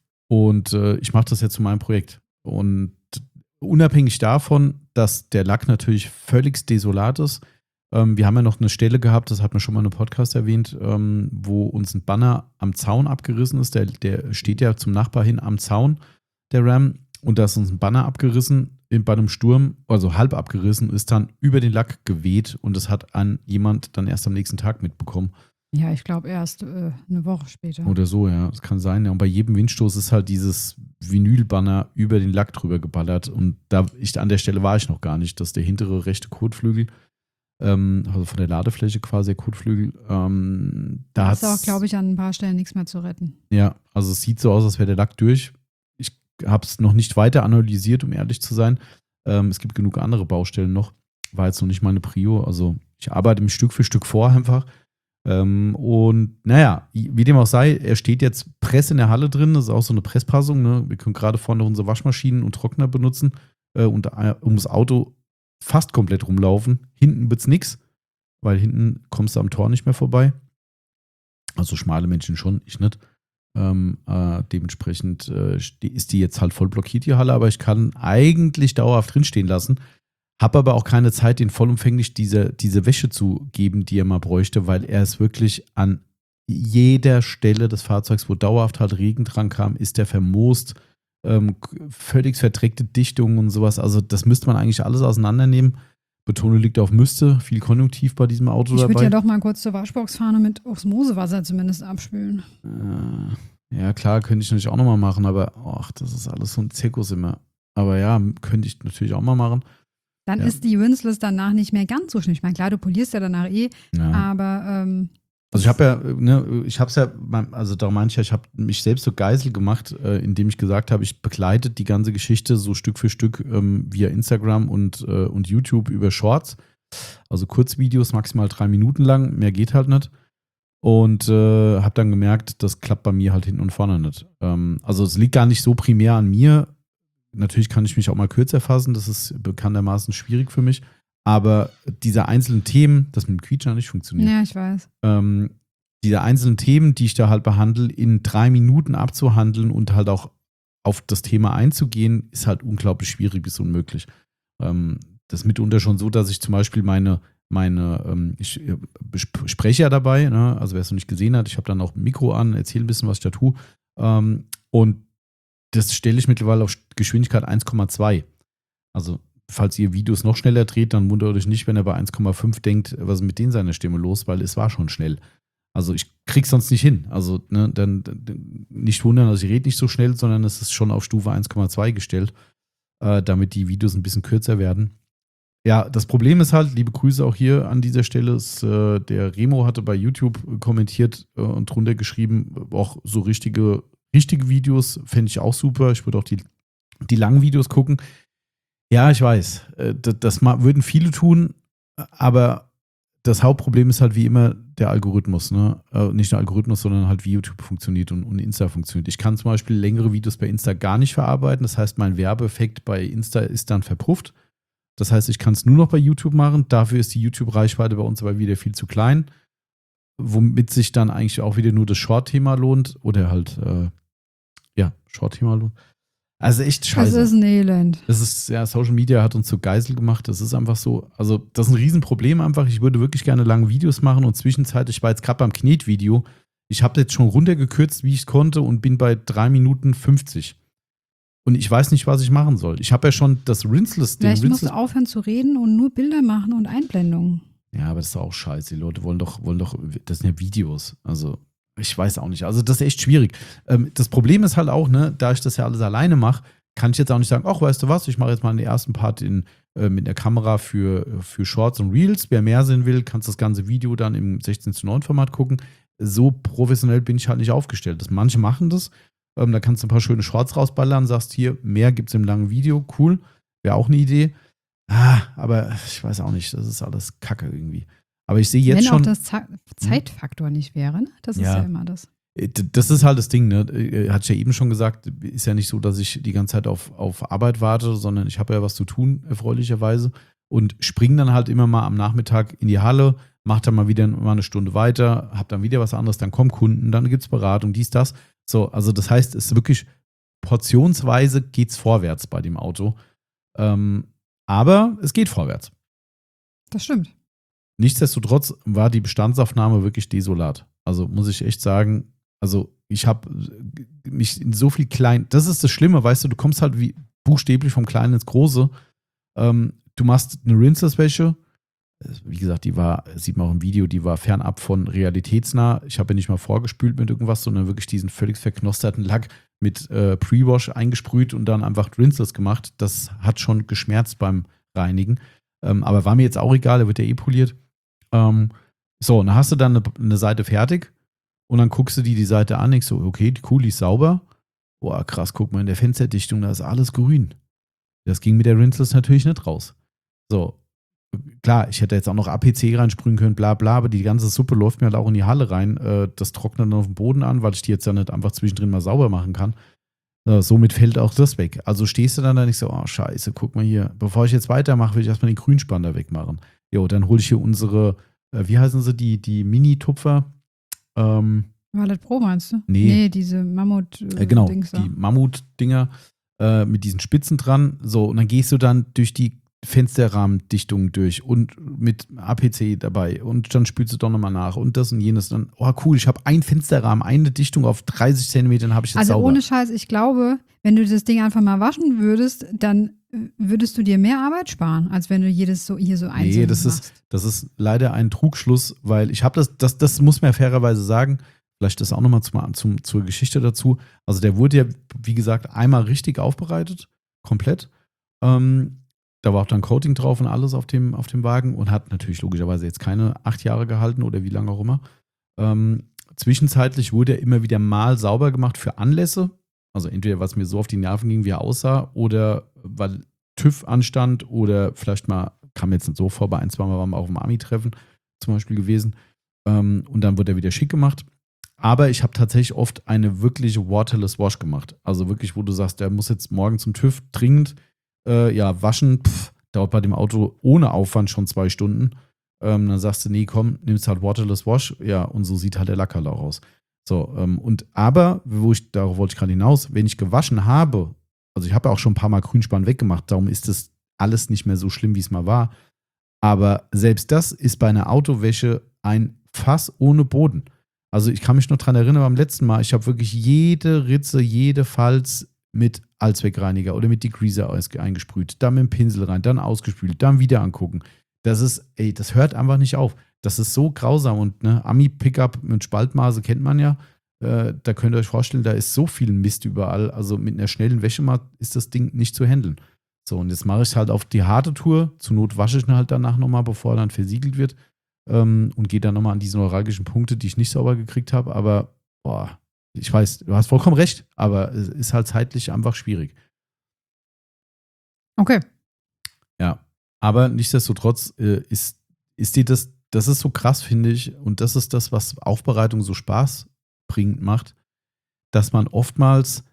und äh, ich mache das jetzt zu meinem Projekt. Und unabhängig davon, dass der Lack natürlich völlig desolat ist, ähm, wir haben ja noch eine Stelle gehabt, das hat man schon mal in einem Podcast erwähnt, ähm, wo uns ein Banner am Zaun abgerissen ist. Der, der steht ja zum Nachbar hin am Zaun, der Ram. Und da ist uns ein Banner abgerissen in, bei einem Sturm, also halb abgerissen, ist dann über den Lack geweht und das hat an jemand dann erst am nächsten Tag mitbekommen. Ja, ich glaube erst äh, eine Woche später. Oder so, ja. Das kann sein. Ja. Und bei jedem Windstoß ist halt dieses Vinylbanner über den Lack drüber geballert. Und da ich an der Stelle war ich noch gar nicht. Das ist der hintere rechte Kotflügel. Ähm, also von der Ladefläche quasi der Kotflügel. Ähm, da Da ist hat's- auch, glaube ich, an ein paar Stellen nichts mehr zu retten. Ja, also es sieht so aus, als wäre der Lack durch. Ich habe es noch nicht weiter analysiert, um ehrlich zu sein. Ähm, es gibt genug andere Baustellen noch. War jetzt noch nicht meine Prio. Also ich arbeite mich Stück für Stück vor einfach. Ähm, und naja, wie dem auch sei, er steht jetzt Press in der Halle drin. Das ist auch so eine Presspassung. Ne? Wir können gerade vorne unsere Waschmaschinen und Trockner benutzen äh, und äh, um das Auto fast komplett rumlaufen. Hinten wird's nix, weil hinten kommst du am Tor nicht mehr vorbei. Also schmale Menschen schon, ich nicht. Ähm, äh, dementsprechend äh, ist die jetzt halt voll blockiert, die Halle, aber ich kann eigentlich dauerhaft drinstehen lassen. Habe aber auch keine Zeit, den vollumfänglich diese, diese Wäsche zu geben, die er mal bräuchte, weil er ist wirklich an jeder Stelle des Fahrzeugs, wo dauerhaft halt Regen dran kam, ist der vermoost, ähm, völlig verdreckte Dichtungen und sowas. Also das müsste man eigentlich alles auseinandernehmen. Betonung liegt auf müsste, viel Konjunktiv bei diesem Auto Ich dabei. würde ja doch mal kurz zur Waschbox fahren und mit Osmosewasser zumindest abspülen. Äh, ja klar, könnte ich natürlich auch nochmal machen, aber ach, das ist alles so ein Zirkus immer. Aber ja, könnte ich natürlich auch mal machen. Dann Ja. ist die Rinseless danach nicht mehr ganz so schlimm. Ich meine, klar, du polierst ja danach eh, Ja. aber ähm, Also ich habe ja, ne, ich habe es ja, also da meine ich ja, ich habe mich selbst so Geisel gemacht, äh, indem ich gesagt habe, ich begleite die ganze Geschichte so Stück für Stück ähm, via Instagram und, äh, und YouTube über Shorts. Also Kurzvideos, maximal drei Minuten lang, mehr geht halt nicht. Und äh, habe dann gemerkt, das klappt bei mir halt hinten und vorne nicht. Ähm, also es liegt gar nicht so primär an mir. Natürlich kann ich mich auch mal kürzer fassen, das ist bekanntermaßen schwierig für mich. Aber diese einzelnen Themen, das mit dem Quietscher nicht funktioniert. ja, ich weiß. Ähm, diese einzelnen Themen, die ich da halt behandle, in drei Minuten abzuhandeln und halt auch auf das Thema einzugehen, ist halt unglaublich schwierig bis unmöglich. Ähm, das ist mitunter schon so, dass ich zum Beispiel meine, meine ähm, ich äh, spreche ja dabei, ne? Also wer es noch nicht gesehen hat, ich habe dann auch ein Mikro an, erzähle ein bisschen, was ich da tue. Ähm, und das stelle ich mittlerweile auf Geschwindigkeit eins Komma zwei. Also falls ihr Videos noch schneller dreht, dann wundert euch nicht, wenn er bei eins Komma fünf denkt, was ist mit denen seiner Stimme los, weil es war schon schnell. Also ich krieg's sonst nicht hin. Also ne, dann, dann nicht wundern, also ich rede nicht so schnell, sondern es ist schon auf Stufe eins Komma zwei gestellt, äh, damit die Videos ein bisschen kürzer werden. Ja, das Problem ist halt, liebe Grüße auch hier an dieser Stelle, ist, äh, der Remo hatte bei YouTube kommentiert äh, und drunter geschrieben, auch so richtige, richtige Videos fände ich auch super. Ich würde auch die, die langen Videos gucken. Ja, ich weiß. Äh, das, das würden viele tun, aber das Hauptproblem ist halt wie immer der Algorithmus, ne? Äh, nicht der Algorithmus, sondern halt wie YouTube funktioniert und, und Insta funktioniert. Ich kann zum Beispiel längere Videos bei Insta gar nicht verarbeiten. Das heißt, mein Werbeeffekt bei Insta ist dann verpufft. Das heißt, ich kann es nur noch bei YouTube machen. Dafür ist die YouTube-Reichweite bei uns aber wieder viel zu klein. Womit sich dann eigentlich auch wieder nur das Short-Thema lohnt. Oder halt, äh, ja, Short-Thema lohnt. Also echt scheiße. Das ist ein Elend. Das ist, ja, Social Media hat uns so Geisel gemacht. Das ist einfach so, also das ist ein Riesenproblem einfach. Ich würde wirklich gerne lange Videos machen und zwischenzeitlich, ich war jetzt gerade beim Knetvideo. Ich habe jetzt schon runtergekürzt, wie ich es konnte und bin bei drei Minuten fünfzig. Und ich weiß nicht, was ich machen soll. Ich habe ja schon das Rinseless-Ding. Vielleicht musst Rinseless- du aufhören zu reden und nur Bilder machen und Einblendungen. Ja, aber das ist doch auch scheiße. Die Leute wollen doch, wollen doch, das sind ja Videos. Also, ich weiß auch nicht. Also, das ist echt schwierig. Ähm, das Problem ist halt auch, ne, da ich das ja alles alleine mache, kann ich jetzt auch nicht sagen, ach, weißt du was, ich mache jetzt mal den ersten Part in, äh, mit der Kamera für, für Shorts und Reels. Wer mehr sehen will, kannst das ganze Video dann im sechzehn zu neun Format gucken. So professionell bin ich halt nicht aufgestellt. Das, manche machen das. Ähm, da kannst du ein paar schöne Shorts rausballern, sagst hier, mehr gibt es im langen Video. Cool. Wäre auch eine Idee. Ah, aber ich weiß auch nicht, das ist alles Kacke irgendwie. Aber ich sehe jetzt Wenn schon. auch das Ze- Zeitfaktor nicht wäre, ne? Das ist Ja. ja immer das. Das ist halt das Ding, ne? Hatte ich ja eben schon gesagt, ist ja nicht so, dass ich die ganze Zeit auf, auf Arbeit warte, sondern ich habe ja was zu tun, erfreulicherweise. Und springe dann halt immer mal am Nachmittag in die Halle, mache dann mal wieder mal eine Stunde weiter, habe dann wieder was anderes, dann kommen Kunden, dann gibt es Beratung, dies, das. So, also das heißt, es ist wirklich portionsweise geht's vorwärts bei dem Auto. Ähm, aber es geht vorwärts. Das stimmt. Nichtsdestotrotz war die Bestandsaufnahme wirklich desolat. Also muss ich echt sagen, also ich habe mich in so viel klein, das ist das Schlimme, weißt du, du kommst halt wie buchstäblich vom Kleinen ins Große. Ähm, du machst eine Rinseless-Wäsche. Wie gesagt, die war, sieht man auch im Video, die war fernab von realitätsnah. Ich habe ja nicht mal vorgespült mit irgendwas, sondern wirklich diesen völlig verknosterten Lack mit äh, Pre-Wash eingesprüht und dann einfach Rinseless gemacht. Das hat schon geschmerzt beim Reinigen. Ähm, aber war mir jetzt auch egal, der wird ja eh poliert. Ähm, so, und dann hast du dann eine, eine Seite fertig und dann guckst du dir die Seite an, denkst so, okay, cool, die ist sauber. Boah, krass, guck mal, in der Fensterdichtung, da ist alles grün. Das ging mit der Rinseless natürlich nicht raus. So, klar, ich hätte jetzt auch noch A P C reinsprühen können, bla bla, aber die ganze Suppe läuft mir halt auch in die Halle rein. Äh, das trocknet dann auf dem Boden an, weil ich die jetzt ja nicht einfach zwischendrin mal sauber machen kann. Äh, somit fällt auch das weg. Also stehst du dann da nicht so, oh scheiße, guck mal hier, bevor ich jetzt weitermache, will ich erstmal den Grünspann da wegmachen. Jo, dann hole ich hier unsere, äh, wie heißen sie, die, die Mini-Tupfer? Ähm, Valet Pro meinst du? Nee. Nee, diese Mammut äh, genau, Dings da. die Mammut-Dinger äh, mit diesen Spitzen dran. So, und dann gehst du dann durch die Fensterrahmendichtung durch und mit A P C dabei und dann spülst du doch nochmal nach und das und jenes. Dann, oh cool, ich habe ein Fensterrahmen, eine Dichtung auf dreißig Zentimetern habe ich jetzt Also sauber. ohne Scheiß, ich glaube, wenn du das Ding einfach mal waschen würdest, dann würdest du dir mehr Arbeit sparen, als wenn du jedes so hier so einzeln Nee, das machst. ist, das ist leider ein Trugschluss, weil ich habe das, das, das muss man ja fairerweise sagen, vielleicht das auch nochmal zum, zum, zur Geschichte dazu. Also der wurde ja, wie gesagt, einmal richtig aufbereitet, komplett. Ähm, Da war auch dann Coating drauf und alles auf dem, auf dem Wagen und hat natürlich logischerweise jetzt keine acht Jahre gehalten oder wie lange auch immer. Ähm, zwischenzeitlich wurde er immer wieder mal sauber gemacht für Anlässe. Also entweder was mir so auf die Nerven ging, wie er aussah, oder weil TÜV anstand oder vielleicht mal, kam jetzt nicht so vor, bei ein, zwei Mal waren wir auf dem Ami-Treffen zum Beispiel gewesen. Ähm, und dann wurde er wieder schick gemacht. Aber ich habe tatsächlich oft eine wirkliche Waterless Wash gemacht. Also wirklich, wo du sagst, der muss jetzt morgen zum TÜV dringend. Äh, ja, waschen, pff, dauert bei dem Auto ohne Aufwand schon zwei Stunden. Ähm, dann sagst du, nee, komm, nimmst halt Waterless Wash. Ja, und so sieht halt der Lack halt auch aus. So, ähm, und aber, wo ich, darauf wollte ich gerade hinaus, wenn ich gewaschen habe, also ich habe ja auch schon ein paar Mal Grünspan weggemacht, darum ist das alles nicht mehr so schlimm, wie es mal war. Aber selbst das ist bei einer Autowäsche ein Fass ohne Boden. Also ich kann mich noch dran erinnern, beim letzten Mal, ich habe wirklich jede Ritze, jede Falz mit Allzweckreiniger oder mit Degreaser eingesprüht, dann mit dem Pinsel rein, dann ausgespült, dann wieder angucken. Das ist, ey, das hört einfach nicht auf. Das ist so grausam und ne, Ami-Pickup mit Spaltmaße kennt man ja. Äh, da könnt ihr euch vorstellen, da ist so viel Mist überall. Also mit einer schnellen Wäsche mal ist das Ding nicht zu handeln. So, und jetzt mache ich es halt auf die harte Tour. Zur Not wasche ich ihn halt danach nochmal, bevor er dann versiegelt wird. Ähm, und gehe dann nochmal an diese neuralgischen Punkte, die ich nicht sauber gekriegt habe. Aber, boah, ich weiß, du hast vollkommen recht, aber es ist halt zeitlich einfach schwierig. Okay. Ja, aber nichtsdestotrotz äh, ist, ist dir das, das ist so krass, finde ich, und das ist das, was Aufbereitung so Spaß bringt, macht, dass man oftmals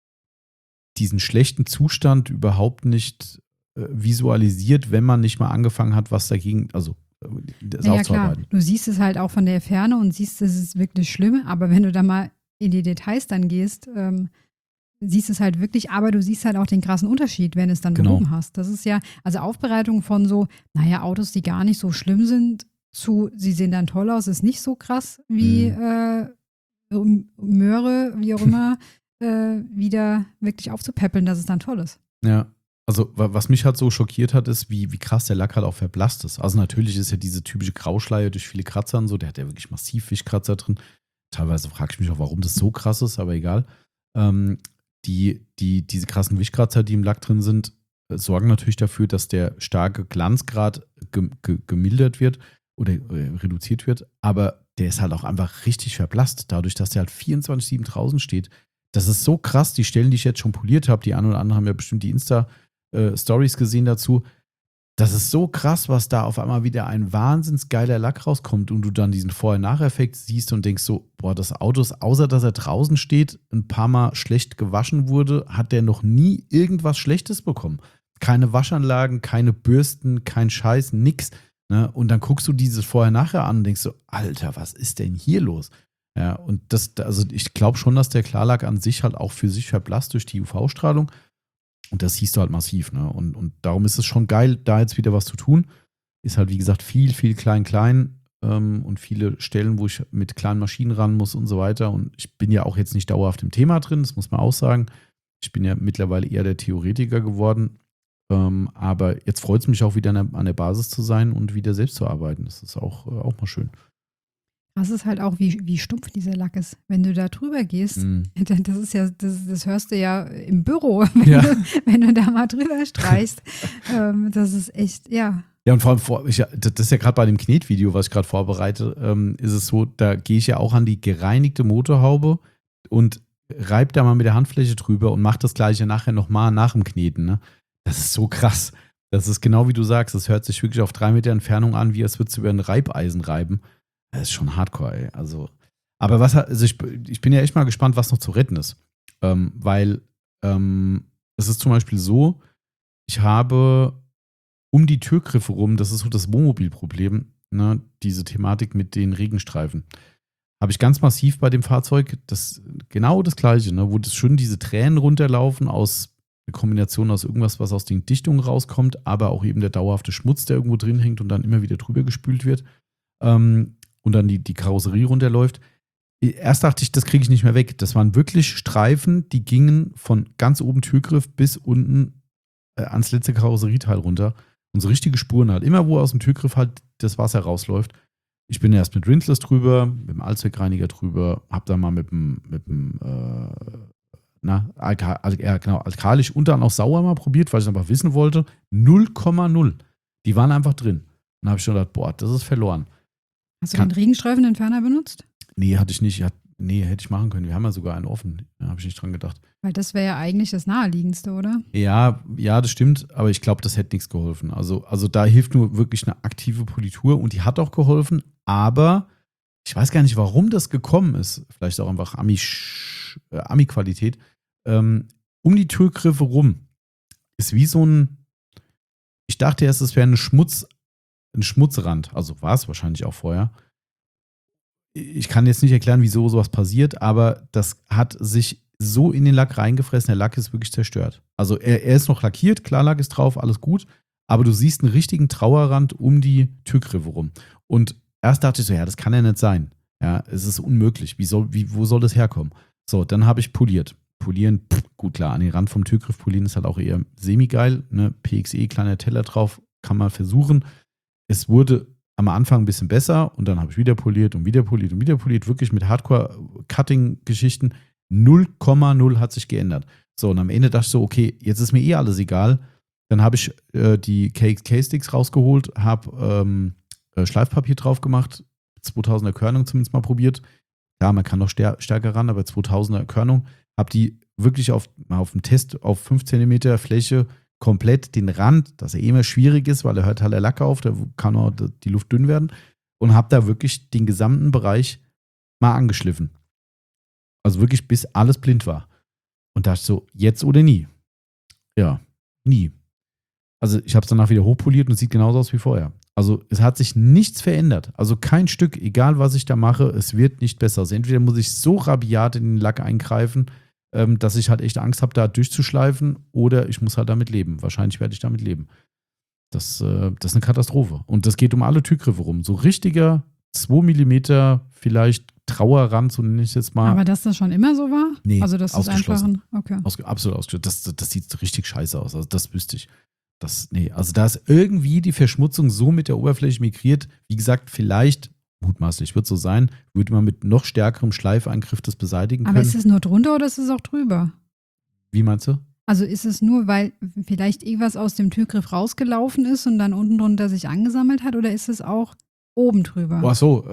diesen schlechten Zustand überhaupt nicht äh, visualisiert, wenn man nicht mal angefangen hat, was dagegen, also äh, das Ja, ja, klar. aufzuarbeiten. Du siehst es halt auch von der Ferne und siehst, es ist wirklich schlimm, aber wenn du da mal in die Details dann gehst, ähm, siehst es halt wirklich, aber du siehst halt auch den krassen Unterschied, wenn es dann Genau. behoben hast. Das ist ja, also Aufbereitung von so, naja, Autos, die gar nicht so schlimm sind, zu, sie sehen dann toll aus, ist nicht so krass wie Mhm. äh, um- Möhre, wie auch immer, äh, wieder wirklich aufzupäppeln, dass es dann toll ist. Ja, also wa- was mich halt so schockiert hat, ist, wie, wie krass der Lack halt auch verblasst ist. Also natürlich ist ja diese typische Grauschleier durch viele Kratzer und so, der hat ja wirklich massiv Wischkratzer drin. Teilweise frage ich mich auch, warum das so krass ist, aber egal. Ähm, die, die, diese krassen Wischkratzer, die im Lack drin sind, äh, sorgen natürlich dafür, dass der starke Glanzgrad ge ge gemildert wird oder äh, reduziert wird. Aber der ist halt auch einfach richtig verblasst, dadurch, dass der halt vierundzwanzig sieben draußen steht. Das ist so krass, die Stellen, die ich jetzt schon poliert habe, die einen oder anderen haben ja bestimmt die Insta-Stories gesehen dazu. Das ist so krass, was da auf einmal wieder ein wahnsinns geiler Lack rauskommt und du dann diesen Vorher-Nacheffekt siehst und denkst so, boah, das Auto ist, außer dass er draußen steht, ein paar Mal schlecht gewaschen wurde, hat der noch nie irgendwas Schlechtes bekommen. Keine Waschanlagen, keine Bürsten, kein Scheiß, nix. Ne? Und dann guckst du dieses Vorher-Nachher an und denkst so, Alter, was ist denn hier los? Ja, und das, also ich glaube schon, dass der Klarlack an sich halt auch für sich verblasst durch die U V-Strahlung. Und das siehst du halt massiv, ne? Und, und darum ist es schon geil, da jetzt wieder was zu tun. Ist halt, wie gesagt, viel, viel klein, klein ähm, und viele Stellen, wo ich mit kleinen Maschinen ran muss und so weiter. Und ich bin ja auch jetzt nicht dauerhaft im Thema drin, das muss man auch sagen. Ich bin ja mittlerweile eher der Theoretiker geworden. Ähm, aber jetzt freut es mich auch wieder an der, an der Basis zu sein und wieder selbst zu arbeiten. Das ist auch, äh, auch mal schön. Das ist halt auch, wie, wie stumpf dieser Lack ist. Wenn du da drüber gehst, Mm. das ist ja, das, das hörst du ja im Büro, wenn, Ja. du, wenn du da mal drüber streichst. ähm, das ist echt, ja. Ja, und vor allem, vor, ich, das ist ja gerade bei dem Knetvideo, was ich gerade vorbereite, ähm, ist es so, da gehe ich ja auch an die gereinigte Motorhaube und reibe da mal mit der Handfläche drüber und mache das gleiche nachher nochmal nach dem Kneten. Ne? Das ist so krass. Das ist genau wie du sagst, das hört sich wirklich auf drei Meter Entfernung an, wie als würdest du über ein Reibeisen reiben. Das ist schon hardcore, ey. Also, aber was, also ich, ich bin ja echt mal gespannt, was noch zu retten ist. Ähm, weil ähm, es ist zum Beispiel so, ich habe um die Türgriffe rum, das ist so das Wohnmobilproblem, ne, diese Thematik mit den Regenstreifen. Habe ich ganz massiv bei dem Fahrzeug das genau das Gleiche, ne, wo das schön diese Tränen runterlaufen aus eine Kombination aus irgendwas, was aus den Dichtungen rauskommt, aber auch eben der dauerhafte Schmutz, der irgendwo drin hängt und dann immer wieder drüber gespült wird ähm, und dann die, die Karosserie runterläuft. Erst dachte ich, das kriege ich nicht mehr weg. Das waren wirklich Streifen, die gingen von ganz oben Türgriff bis unten äh, ans letzte Karosserieteil runter. Und so richtige Spuren halt. Immer wo aus dem Türgriff halt das Wasser rausläuft. Ich bin erst mit Rinseless drüber, mit dem Allzweckreiniger drüber, hab dann mal mit dem, mit dem äh, na, Alka, Al, ja, genau, alkalisch und dann auch sauer mal probiert, weil ich einfach wissen wollte. null Komma null. Die waren einfach drin. Dann habe ich schon gedacht, boah, das ist verloren. Hast du Kann, den Regenstreifenentferner benutzt? Nee, hatte ich nicht. Hat, nee, hätte ich machen können. Wir haben ja sogar einen offen. Da habe ich nicht dran gedacht. Weil das wäre ja eigentlich das Naheliegendste, oder? Ja, ja, das stimmt. Aber ich glaube, das hätte nichts geholfen. Also, also da hilft nur wirklich eine aktive Politur. Und die hat auch geholfen. Aber ich weiß gar nicht, warum das gekommen ist. Vielleicht auch einfach Ami, äh, Ami-Qualität. Ähm, um die Türgriffe rum ist wie so ein, ich dachte erst, es wäre eine Schmutz, ein Schmutzrand. Also war es wahrscheinlich auch vorher. Ich kann jetzt nicht erklären, wieso sowas passiert, aber das hat sich so in den Lack reingefressen, der Lack ist wirklich zerstört. Also er, er ist noch lackiert, Klarlack ist drauf, alles gut, aber du siehst einen richtigen Trauerrand um die Türgriffe rum. Und erst dachte ich so, ja, das kann ja nicht sein. Ja, es ist unmöglich. Wie soll, wie, wo soll das herkommen? So, dann habe ich poliert. Polieren, pff, gut klar, an den Rand vom Türgriff polieren ist halt auch eher semi-geil. Ne? P X E, kleiner Teller drauf, kann man versuchen. Es wurde am Anfang ein bisschen besser und dann habe ich wieder poliert und wieder poliert und wieder poliert, wirklich mit Hardcore-Cutting-Geschichten. null Komma null hat sich geändert. So, und am Ende dachte ich so, okay, jetzt ist mir eh alles egal. Dann habe ich äh, die K X K-Sticks rausgeholt, habe ähm, äh, Schleifpapier drauf gemacht, zweitausender Körnung zumindest mal probiert. Ja, man kann noch stär- stärker ran, aber zweitausender Körnung. Habe die wirklich auf, auf dem Test auf fünf Zentimeter Fläche komplett den Rand, das ja eh immer schwierig ist, weil da hört halt der Lack auf, da kann auch die Luft dünn werden. Und habe da wirklich den gesamten Bereich mal angeschliffen. Also wirklich bis alles blind war. Und dachte so, jetzt oder nie. Ja, nie. Also ich habe es danach wieder hochpoliert und es sieht genauso aus wie vorher. Also es hat sich nichts verändert. Also kein Stück, egal was ich da mache, es wird nicht besser. Also entweder muss ich so rabiat in den Lack eingreifen, ähm, dass ich halt echt Angst habe, da durchzuschleifen, oder ich muss halt damit leben. Wahrscheinlich werde ich damit leben. Das, äh, das ist eine Katastrophe. Und das geht um alle Türgriffe rum. So richtiger zwei Millimeter vielleicht Trauerrand, so nenne ich es jetzt mal. Aber dass das schon immer so war? Nee, also das ist einfach ein, okay. Aus, absolut ausgeschlossen. Das, das, das sieht richtig scheiße aus. Also das wüsste ich. Das, nee, also da ist irgendwie die Verschmutzung so mit der Oberfläche migriert. Wie gesagt, vielleicht, mutmaßlich wird so sein, würde man mit noch stärkerem Schleifeingriff das beseitigen können. Aber ist es nur drunter oder ist es auch drüber? Wie meinst du? Also ist es nur, weil vielleicht irgendwas aus dem Türgriff rausgelaufen ist und dann unten drunter sich angesammelt hat, oder ist es auch oben drüber? Ach so,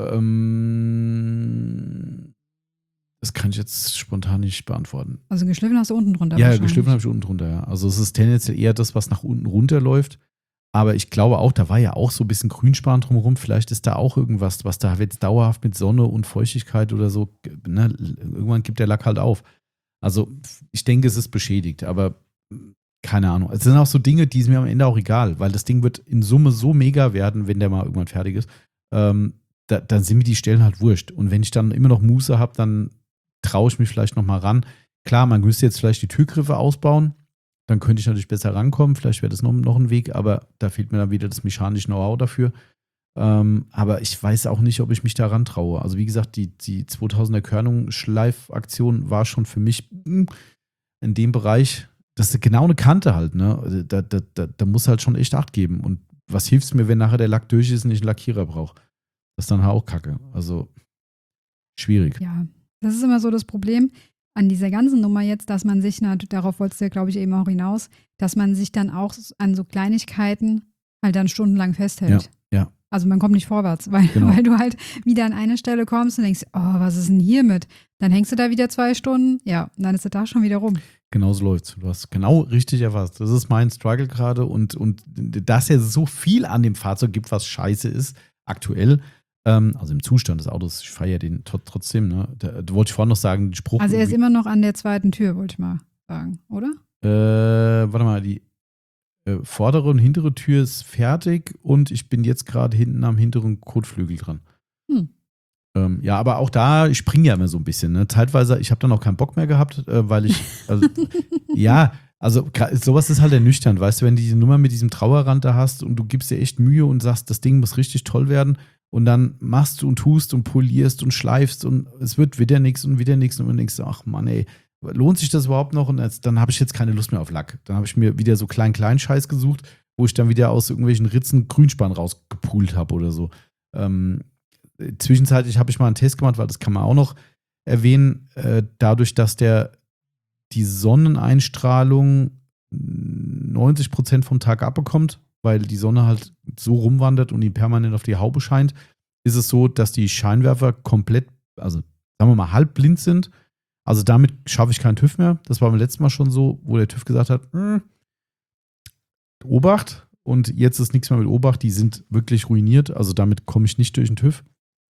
ähm, das kann ich jetzt spontan nicht beantworten. Also geschliffen hast du unten drunter? Ja, geschliffen habe ich unten drunter, ja. Also es ist tendenziell eher das, was nach unten runterläuft. Aber ich glaube auch, da war ja auch so ein bisschen Grünspan drumherum. Vielleicht ist da auch irgendwas, was da jetzt dauerhaft mit Sonne und Feuchtigkeit oder so, ne, irgendwann gibt der Lack halt auf. Also ich denke, es ist beschädigt, aber keine Ahnung. Es sind auch so Dinge, die sind mir am Ende auch egal, weil das Ding wird in Summe so mega werden, wenn der mal irgendwann fertig ist. Ähm, da, dann sind mir die Stellen halt wurscht. Und wenn ich dann immer noch Muße habe, dann traue ich mich vielleicht noch mal ran. Klar, man müsste jetzt vielleicht die Türgriffe ausbauen. Dann könnte ich natürlich besser rankommen. Vielleicht wäre das noch, noch ein Weg, aber da fehlt mir dann wieder das mechanische Know-how dafür. Ähm, aber ich weiß auch nicht, ob ich mich da rantraue. Also wie gesagt, die, die zweitausender Körnung-Schleifaktion war schon für mich in dem Bereich, das ist genau eine Kante halt. Ne? Da, da, da, da muss halt schon echt Acht geben. Und was hilft es mir, wenn nachher der Lack durch ist und ich einen Lackierer brauche? Das ist dann halt auch Kacke. Also schwierig. Ja, das ist immer so das Problem an dieser ganzen Nummer jetzt, dass man sich, na, darauf wolltest du ja, glaube ich, eben auch hinaus, dass man sich dann auch an so Kleinigkeiten halt dann stundenlang festhält. Ja, ja. Also man kommt nicht vorwärts, weil, Genau. weil du halt wieder an eine Stelle kommst und denkst, oh, was ist denn hier mit? Dann hängst du da wieder zwei Stunden, ja, und dann ist der Tag schon wieder rum. Genau so läuft's. Du hast genau richtig erfasst. Das ist mein Struggle gerade, und, und dass es so viel an dem Fahrzeug gibt, was scheiße ist, aktuell, ähm, also im Zustand des Autos, ich feiere den trotzdem, ne? Da, da wollte ich vorhin noch sagen, den Spruch. Also er ist immer noch an der zweiten Tür, wollte ich mal sagen, oder? Äh, warte mal, die äh, vordere und hintere Tür ist fertig und ich bin jetzt gerade hinten am hinteren Kotflügel dran. Hm. Ähm, ja, aber auch da, ich springe ja immer so ein bisschen. Ne? Zeitweise, ich habe dann auch keinen Bock mehr gehabt, äh, weil ich, also, ja, Also sowas ist halt ernüchternd, weißt du, wenn du diese Nummer mit diesem Trauerrand da hast und du gibst dir echt Mühe und sagst, das Ding muss richtig toll werden und dann machst du und tust und polierst und schleifst und es wird wieder nichts und wieder nichts und dann denkst du, ach Mann ey, lohnt sich das überhaupt noch? Und jetzt, dann habe ich jetzt keine Lust mehr auf Lack. Dann habe ich mir wieder so klein-klein-Scheiß gesucht, wo ich dann wieder aus irgendwelchen Ritzen Grünspan rausgepult habe oder so. Ähm, zwischenzeitlich habe ich mal einen Test gemacht, weil das kann man auch noch erwähnen, äh, dadurch, dass der die Sonneneinstrahlung neunzig Prozent vom Tag abbekommt, weil die Sonne halt so rumwandert und ihn permanent auf die Haube scheint, ist es so, dass die Scheinwerfer komplett, also sagen wir mal halb blind sind. Also damit schaffe ich keinen TÜV mehr. Das war beim letzten Mal schon so, wo der TÜV gesagt hat, Obacht. Und jetzt ist nichts mehr mit Obacht. Die sind wirklich ruiniert. Also damit komme ich nicht durch den TÜV.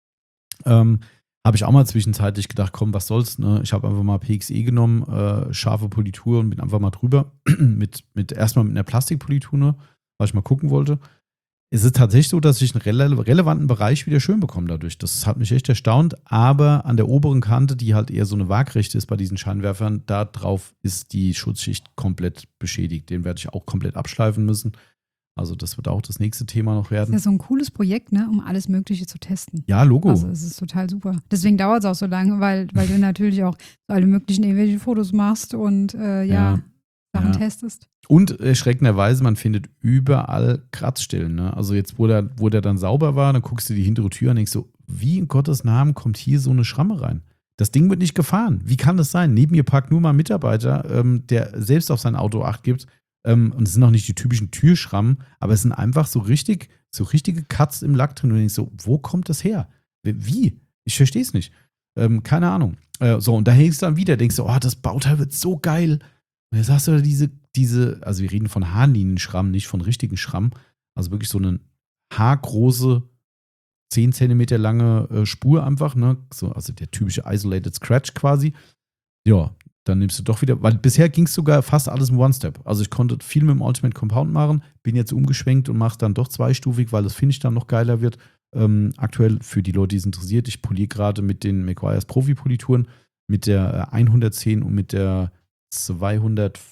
Ähm, Habe ich auch mal zwischenzeitlich gedacht, komm, was soll's, ne? Ich habe einfach mal P X E genommen, äh, scharfe Politur und bin einfach mal drüber. mit, mit, erstmal mit einer Plastikpolitur, ne, weil ich mal gucken wollte. Es ist tatsächlich so, dass ich einen rele- relevanten Bereich wieder schön bekomme dadurch. Das hat mich echt erstaunt. Aber an der oberen Kante, die halt eher so eine Waagrechte ist bei diesen Scheinwerfern, da drauf ist die Schutzschicht komplett beschädigt. Den werde ich auch komplett abschleifen müssen. Also das wird auch das nächste Thema noch werden. Das ist ja so ein cooles Projekt, ne, um alles Mögliche zu testen. Ja, Logo. Also es ist total super. Deswegen dauert es auch so lange, weil, weil du natürlich auch alle möglichen irgendwelche Fotos machst und äh, ja, Ja, Sachen ja. testest. Und erschreckenderweise, man findet überall Kratzstellen. Ne? Also jetzt, wo der, wo der dann sauber war, dann guckst du die hintere Tür und denkst so, wie in Gottes Namen kommt hier so eine Schramme rein? Das Ding wird nicht gefahren. Wie kann das sein? Neben mir parkt nur mal ein Mitarbeiter, ähm, der selbst auf sein Auto Acht gibt. Ähm, und es sind auch nicht die typischen Türschrammen, aber es sind einfach so richtig, so richtige Cuts im Lack drin. Und du denkst so, wo kommt das her? Wie? Ich verstehe es nicht. Ähm, keine Ahnung. Äh, so, und da hängst du dann wieder, denkst du, oh, das Bauteil wird so geil. Und jetzt hast du da diese, diese, also wir reden von Haarlinienschrammen, nicht von richtigen Schrammen. Also wirklich so eine haargroße, zehn Zentimeter lange äh, Spur einfach, ne? So, also der typische Isolated Scratch quasi. Ja, dann nimmst du doch wieder, weil bisher ging es sogar fast alles im One-Step. Also ich konnte viel mit dem Ultimate Compound machen, bin jetzt umgeschwenkt und mache dann doch zweistufig, weil das Finish dann noch geiler wird. Ähm, aktuell für die Leute, die es interessiert, ich poliere gerade mit den Meguiar's Profi-Polituren, mit der hundertzehn und mit der zweihundertfünf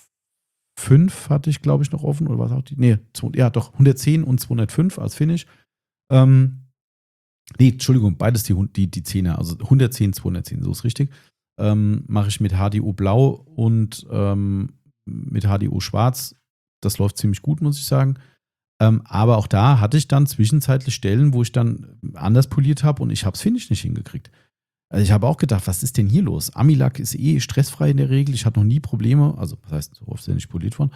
hatte ich, glaube ich, noch offen. Oder was auch die? Nee, ja, doch, hundertzehn und zweihundertfünf als Finish. Ähm, nee, Entschuldigung, beides die, die, die Zehner, also hundertzehn, zweihundertzehn, so ist richtig. Ähm, mache ich mit H D O Blau und ähm, mit H D O Schwarz. Das läuft ziemlich gut, muss ich sagen. Ähm, aber auch da hatte ich dann zwischenzeitlich Stellen, wo ich dann anders poliert habe und ich habe es Finish nicht hingekriegt. Also ich habe auch gedacht, was ist denn hier los? Amilac ist eh stressfrei in der Regel. Ich hatte noch nie Probleme. Also, das heißt, so oft ist er nicht poliert worden.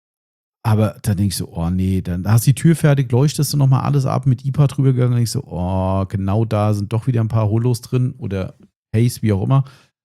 Aber da denke ich so, oh nee, dann hast du die Tür fertig, leuchtest du nochmal alles ab, mit I P A drüber gegangen, dann denke ich so, oh, genau da sind doch wieder ein paar Holos drin oder Haze, wie auch immer.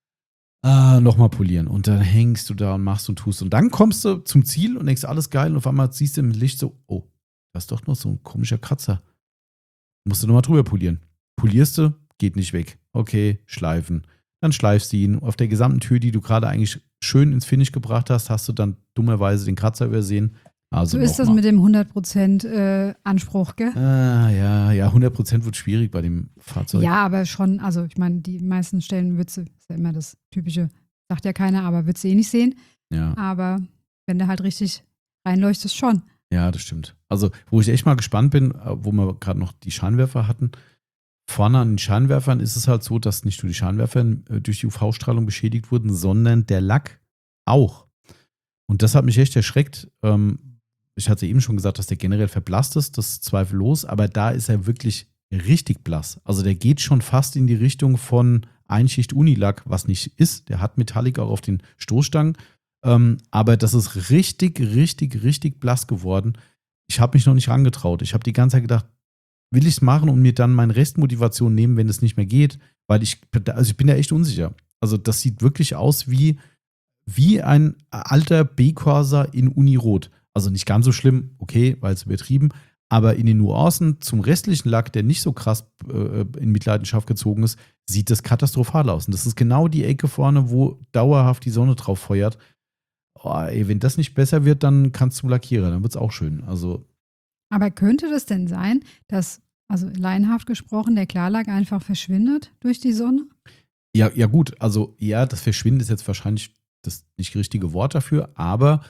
Ah, nochmal polieren. Und dann hängst du da und machst und tust. Und dann kommst du zum Ziel und denkst, alles geil. Und auf einmal siehst du im Licht so, oh, das ist doch noch so ein komischer Kratzer. Musst du nochmal drüber polieren. Polierst du, geht nicht weg. Okay, schleifen. Dann schleifst du ihn. Auf der gesamten Tür, die du gerade eigentlich schön ins Finish gebracht hast, hast du dann dummerweise den Kratzer übersehen. Also so ist das mit dem hundert Prozent äh, Anspruch, gell? Ah, ja, ja, hundert Prozent wird schwierig bei dem Fahrzeug. Ja, aber schon, also ich meine, die meisten Stellen würdest du, ist ja immer das typische, sagt ja keiner, aber würdest du eh nicht sehen. Ja. Aber wenn du halt richtig reinleuchtest, schon. Ja, das stimmt. Also, wo ich echt mal gespannt bin, wo wir gerade noch die Scheinwerfer hatten, vorne an den Scheinwerfern ist es halt so, dass nicht nur die Scheinwerfer durch die U V-Strahlung beschädigt wurden, sondern der Lack auch. Und das hat mich echt erschreckt. Ich hatte eben schon gesagt, dass der generell verblasst ist, das ist zweifellos, aber da ist er wirklich richtig blass. Also der geht schon fast in die Richtung von Einschicht-Unilack, was nicht ist. Der hat Metallic auch auf den Stoßstangen, aber das ist richtig, richtig, richtig blass geworden. Ich habe mich noch nicht rangetraut. Ich habe die ganze Zeit gedacht, will ich es machen und mir dann meine Restmotivation nehmen, wenn es nicht mehr geht, weil ich, also ich bin ja echt unsicher. Also das sieht wirklich aus wie, wie ein alter B-Corsa in Unirot. Also nicht ganz so schlimm, okay, weil es übertrieben, aber in den Nuancen zum restlichen Lack, der nicht so krass äh, in Mitleidenschaft gezogen ist, sieht das katastrophal aus. Und das ist genau die Ecke vorne, wo dauerhaft die Sonne drauf feuert. Oh, ey, wenn das nicht besser wird, dann kannst du Lackierer, dann wird es auch schön. Also, aber könnte das denn sein, dass, also laienhaft gesprochen, der Klarlack einfach verschwindet durch die Sonne? Ja, ja gut, also ja, das Verschwinden ist jetzt wahrscheinlich das nicht richtige Wort dafür, aber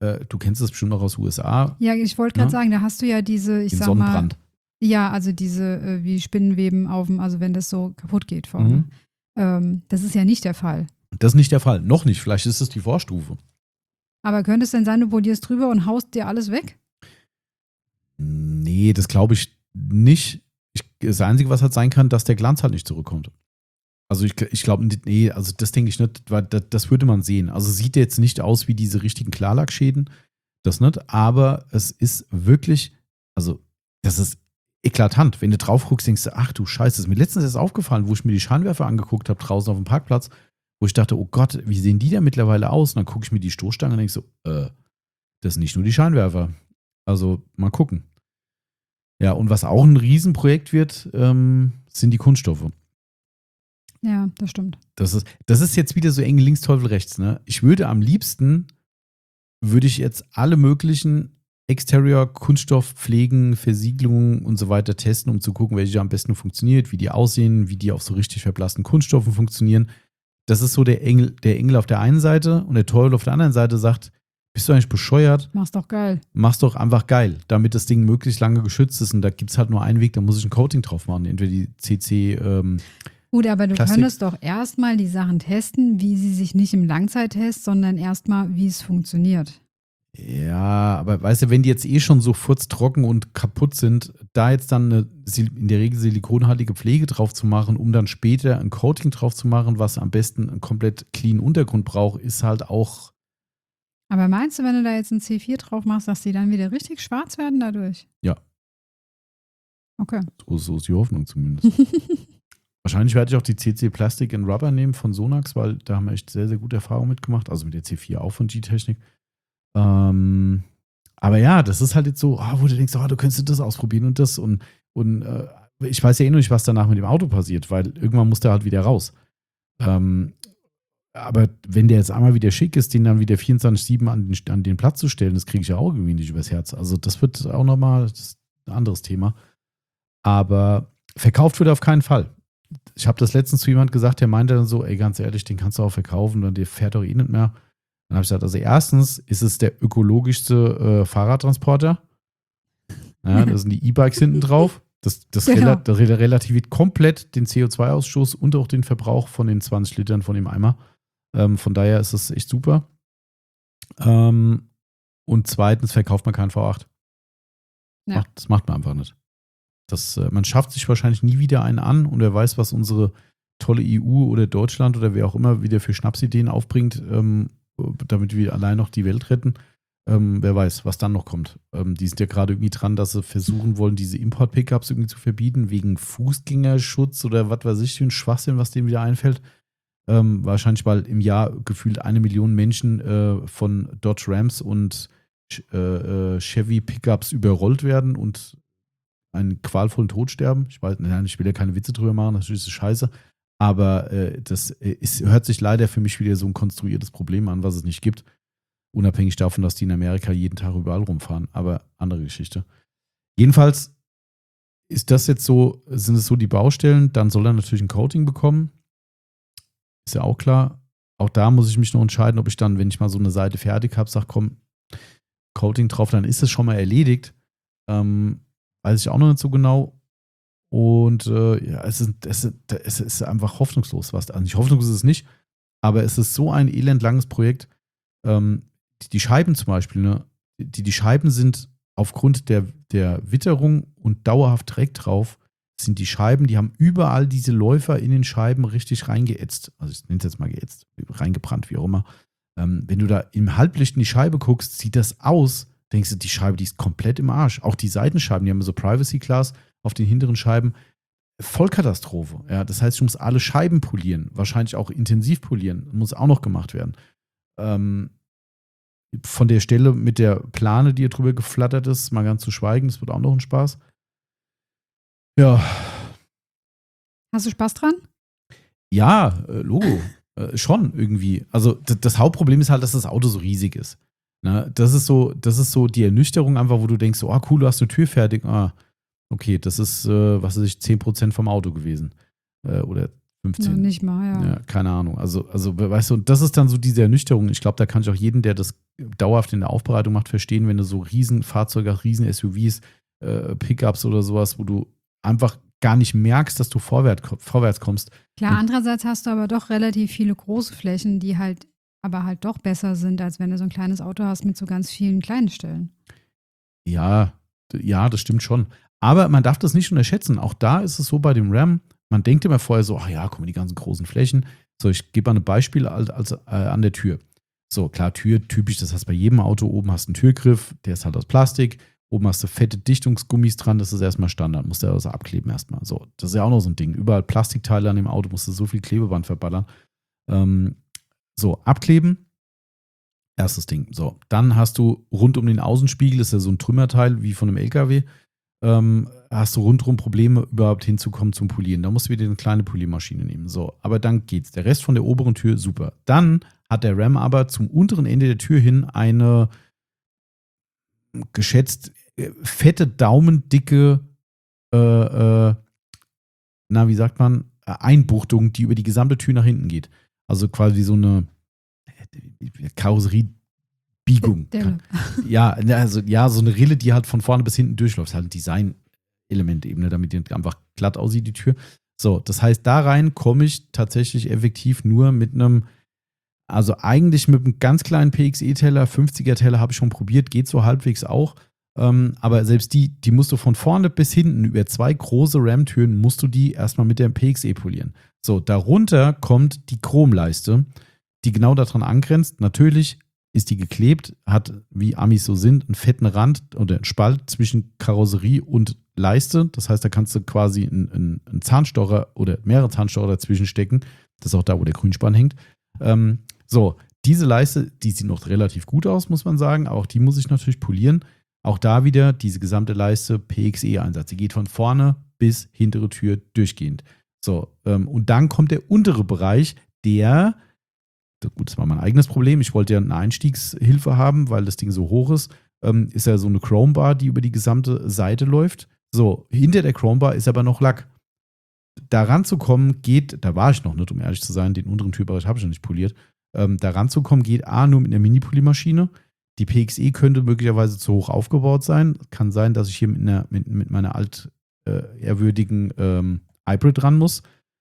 äh, du kennst das bestimmt noch aus U S A. Ja, ich wollte gerade Ja? sagen, da hast du ja diese, ich Den sag Sonnenbrand. mal, ja, also diese äh, wie Spinnenweben auf dem, also wenn das so kaputt geht vorne. Mhm. Ähm, das ist ja nicht der Fall. Das ist nicht der Fall. Noch nicht. Vielleicht ist es die Vorstufe. Aber könnte es denn sein, du polierst drüber und haust dir alles weg? Nee, das glaube ich nicht. Ich, das Einzige, was halt sein kann, dass der Glanz halt nicht zurückkommt. Also ich, ich glaube, nee, also das denke ich nicht, weil das, das würde man sehen. Also sieht jetzt nicht aus wie diese richtigen Klarlackschäden, das nicht, aber es ist wirklich, also das ist eklatant. Wenn du drauf guckst, denkst du, ach du Scheiße, das ist mir letztens erst aufgefallen, wo ich mir die Scheinwerfer angeguckt habe draußen auf dem Parkplatz, wo ich dachte, oh Gott, wie sehen die denn mittlerweile aus? Und dann gucke ich mir die Stoßstange und denke so, äh, das sind nicht nur die Scheinwerfer. Also mal gucken. Ja, und was auch ein Riesenprojekt wird, ähm, sind die Kunststoffe. Ja, das stimmt. Das ist, das ist jetzt wieder so eng links, Teufel rechts. Ne? Ich würde am liebsten, würde ich jetzt alle möglichen Exterior, Kunststoffpflegen, Versiegelungen und so weiter testen, um zu gucken, welche am besten funktioniert, wie die aussehen, wie die auf so richtig verblassten Kunststoffen funktionieren. Das ist so der Engel, der Engel auf der einen Seite und der Teufel auf der anderen Seite sagt, bist du eigentlich bescheuert? Mach's doch geil. Mach's doch einfach geil, damit das Ding möglichst lange geschützt ist. Und da gibt es halt nur einen Weg, da muss ich ein Coating drauf machen. Entweder die C C, ähm, Gut, aber du Plastik. könntest doch erstmal die Sachen testen, wie sie sich nicht im Langzeittest, sondern erstmal, wie es funktioniert. Ja, aber weißt du, wenn die jetzt eh schon so furztrocken und kaputt sind, da jetzt dann eine, in der Regel silikonhaltige Pflege drauf zu machen, um dann später ein Coating drauf zu machen, was am besten einen komplett clean Untergrund braucht, ist halt auch. Aber meinst du, wenn du da jetzt ein C vier drauf machst, dass die dann wieder richtig schwarz werden dadurch? Ja. Okay. So, so ist die Hoffnung zumindest. Wahrscheinlich werde ich auch die C C Plastic and Rubber nehmen von Sonax, weil da haben wir echt sehr, sehr gute Erfahrungen mitgemacht. Also mit der C vier auch von G-Technik. Ähm, aber ja, das ist halt jetzt so, oh, wo du denkst, oh, du könntest das ausprobieren und das. Und, und äh, ich weiß ja eh noch nicht, was danach mit dem Auto passiert, weil irgendwann muss der halt wieder raus. Ähm, aber wenn der jetzt einmal wieder schick ist, den dann wieder vierundzwanzig sieben an den, an den Platz zu stellen, das kriege ich ja auch irgendwie nicht übers Herz. Also das wird auch nochmal ein anderes Thema. Aber verkauft wird auf keinen Fall. Ich habe das letztens zu jemand gesagt, der meinte dann so, ey, ganz ehrlich, den kannst du auch verkaufen, dann der fährt doch eh nicht mehr. Dann habe ich gesagt, also erstens ist es der ökologischste äh, Fahrradtransporter. Ja, da sind die E-Bikes hinten drauf. Das, das, Genau. rela das relativiert komplett den C O zwei Ausstoß und auch den Verbrauch von den zwanzig Litern von dem Eimer. Ähm, von daher ist es echt super. Ähm, und zweitens verkauft man keinen V acht. Ja. Macht, das macht man einfach nicht. Das, äh, man schafft sich wahrscheinlich nie wieder einen an und wer weiß, was unsere tolle E U oder Deutschland oder wer auch immer wieder für Schnapsideen aufbringt, ähm, damit wir allein noch die Welt retten. Ähm, wer weiß, was dann noch kommt. Ähm, die sind ja gerade irgendwie dran, dass sie versuchen wollen, diese Import-Pickups irgendwie zu verbieten, wegen Fußgängerschutz oder was weiß ich für ein Schwachsinn, was denen wieder einfällt. Ähm, wahrscheinlich, weil im Jahr gefühlt eine Million Menschen äh, von Dodge Rams und äh, äh, Chevy Pickups überrollt werden und einen qualvollen Tod sterben. Ich weiß, nein, ich will ja keine Witze drüber machen, natürlich ist es scheiße. Aber äh, das ist, hört sich leider für mich wieder so ein konstruiertes Problem an, was es nicht gibt. Unabhängig davon, dass die in Amerika jeden Tag überall rumfahren. Aber andere Geschichte. Jedenfalls ist das jetzt so, sind es so die Baustellen. Dann soll er natürlich ein Coating bekommen. Ist ja auch klar. Auch da muss ich mich noch entscheiden, ob ich dann, wenn ich mal so eine Seite fertig habe, sage, komm, Coating drauf, dann ist es schon mal erledigt. Ähm, weiß ich auch noch nicht so genau. Und äh, ja, es ist, es, ist, es ist einfach hoffnungslos. Was, also nicht hoffnungslos ist es nicht, aber es ist so ein elendlanges Projekt. Ähm, die, die Scheiben zum Beispiel, ne? die, die Scheiben sind aufgrund der, der Witterung und dauerhaft Dreck drauf, sind die Scheiben, die haben überall diese Läufer in den Scheiben richtig reingeätzt. Also ich nenne es jetzt mal geätzt, reingebrannt, wie auch immer. Ähm, wenn du da im Halblicht in die Scheibe guckst, sieht das aus, denkst du, die Scheibe, die ist komplett im Arsch. Auch die Seitenscheiben, die haben so Privacy Glass auf den hinteren Scheiben. Vollkatastrophe. Ja, das heißt, ich muss alle Scheiben polieren, wahrscheinlich auch intensiv polieren, muss auch noch gemacht werden. Ähm, von der Stelle mit der Plane, die hier drüber geflattert ist, mal ganz zu schweigen, das wird auch noch ein Spaß. Ja. Hast du Spaß dran? Ja, äh, Logo. äh, schon irgendwie. Also d- das Hauptproblem ist halt, dass das Auto so riesig ist. Ne? Das ist so, das ist so die Ernüchterung einfach, wo du denkst, oh cool, du hast eine Tür fertig. Ah, okay, das ist, äh, was weiß ich, zehn Prozent vom Auto gewesen. Äh, oder fünfzehn. Ja, nicht mal, ja. Ja, keine Ahnung. Also, also, weißt du, das ist dann so diese Ernüchterung. Ich glaube, da kann ich auch jeden, der das dauerhaft in der Aufbereitung macht, verstehen, wenn du so riesen Fahrzeuge hast, riesen S U Vs, äh, Pickups oder sowas, wo du einfach gar nicht merkst, dass du vorwärts, vorwärts kommst. Klar, Und andererseits hast du aber doch relativ viele große Flächen, die halt aber halt doch besser sind, als wenn du so ein kleines Auto hast mit so ganz vielen kleinen Stellen. ja, d- ja, das stimmt schon. Aber man darf das nicht unterschätzen. Auch da ist es so bei dem Ram, man denkt immer vorher so, ach ja, guck mal, die ganzen großen Flächen. So, ich gebe mal ein Beispiel als, als, äh, an der Tür. So, klar, Tür, typisch, das hast du bei jedem Auto. Oben hast du einen Türgriff, der ist halt aus Plastik. Oben hast du fette Dichtungsgummis dran, das ist erstmal Standard. Musst du also abkleben erstmal. So, das ist ja auch noch so ein Ding. Überall Plastikteile an dem Auto, musst du so viel Klebeband verballern. Ähm, so, abkleben. Erstes Ding. So, dann hast du rund um den Außenspiegel, das ist ja so ein Trümmerteil wie von einem L K W, ähm, hast du rundherum Probleme, überhaupt hinzukommen zum Polieren. Da musst du wieder eine kleine Poliermaschine nehmen. So, aber dann geht's. Der Rest von der oberen Tür, super. Dann hat der Ram aber zum unteren Ende der Tür hin eine geschätzt äh, fette, daumendicke, äh, äh, na, wie sagt man, äh, Einbuchtung, die über die gesamte Tür nach hinten geht. Also quasi so eine äh, Karosseriebiegung. Delle. Ja, also ja, so eine Rille, die halt von vorne bis hinten durchläuft. Halt ein Design-Element eben, ne, damit die einfach glatt aussieht, die Tür. So, das heißt, da rein komme ich tatsächlich effektiv nur mit einem, also eigentlich mit einem ganz kleinen P X E-Teller, fünfziger-Teller habe ich schon probiert, geht so halbwegs auch. Ähm, aber selbst die, die musst du von vorne bis hinten über zwei große RAM-Türen, musst du die erstmal mit der P X E polieren. So, darunter kommt die Chromleiste, die genau daran angrenzt. Natürlich ist die geklebt, hat, wie Amis so sind, einen fetten Rand oder einen Spalt zwischen Karosserie und Leiste. Das heißt, da kannst du quasi einen, einen, einen Zahnstocher oder mehrere Zahnstocher dazwischen stecken. Das ist auch da, wo der Grünspan hängt. Ähm, so, diese Leiste, die sieht noch relativ gut aus, muss man sagen. Auch die muss ich natürlich polieren. Auch da wieder diese gesamte Leiste P X E-Einsatz. Die geht von vorne bis hintere Tür durchgehend. So, ähm, und dann kommt der untere Bereich, der, gut, das war mein eigenes Problem. Ich wollte ja eine Einstiegshilfe haben, weil das Ding so hoch ist. Ähm, ist ja so eine Chromebar, die über die gesamte Seite läuft. So, hinter der Chromebar ist aber noch Lack. Da ranzukommen geht, da war ich noch nicht, um ehrlich zu sein, den unteren Türbereich habe ich noch nicht poliert. Ähm, da ranzukommen geht A, nur mit einer Mini-Poliermaschine. Die P X E könnte möglicherweise zu hoch aufgebaut sein. Kann sein, dass ich hier mit, einer, mit, mit meiner alt äh, ehrwürdigen ähm, Hybrid ran muss.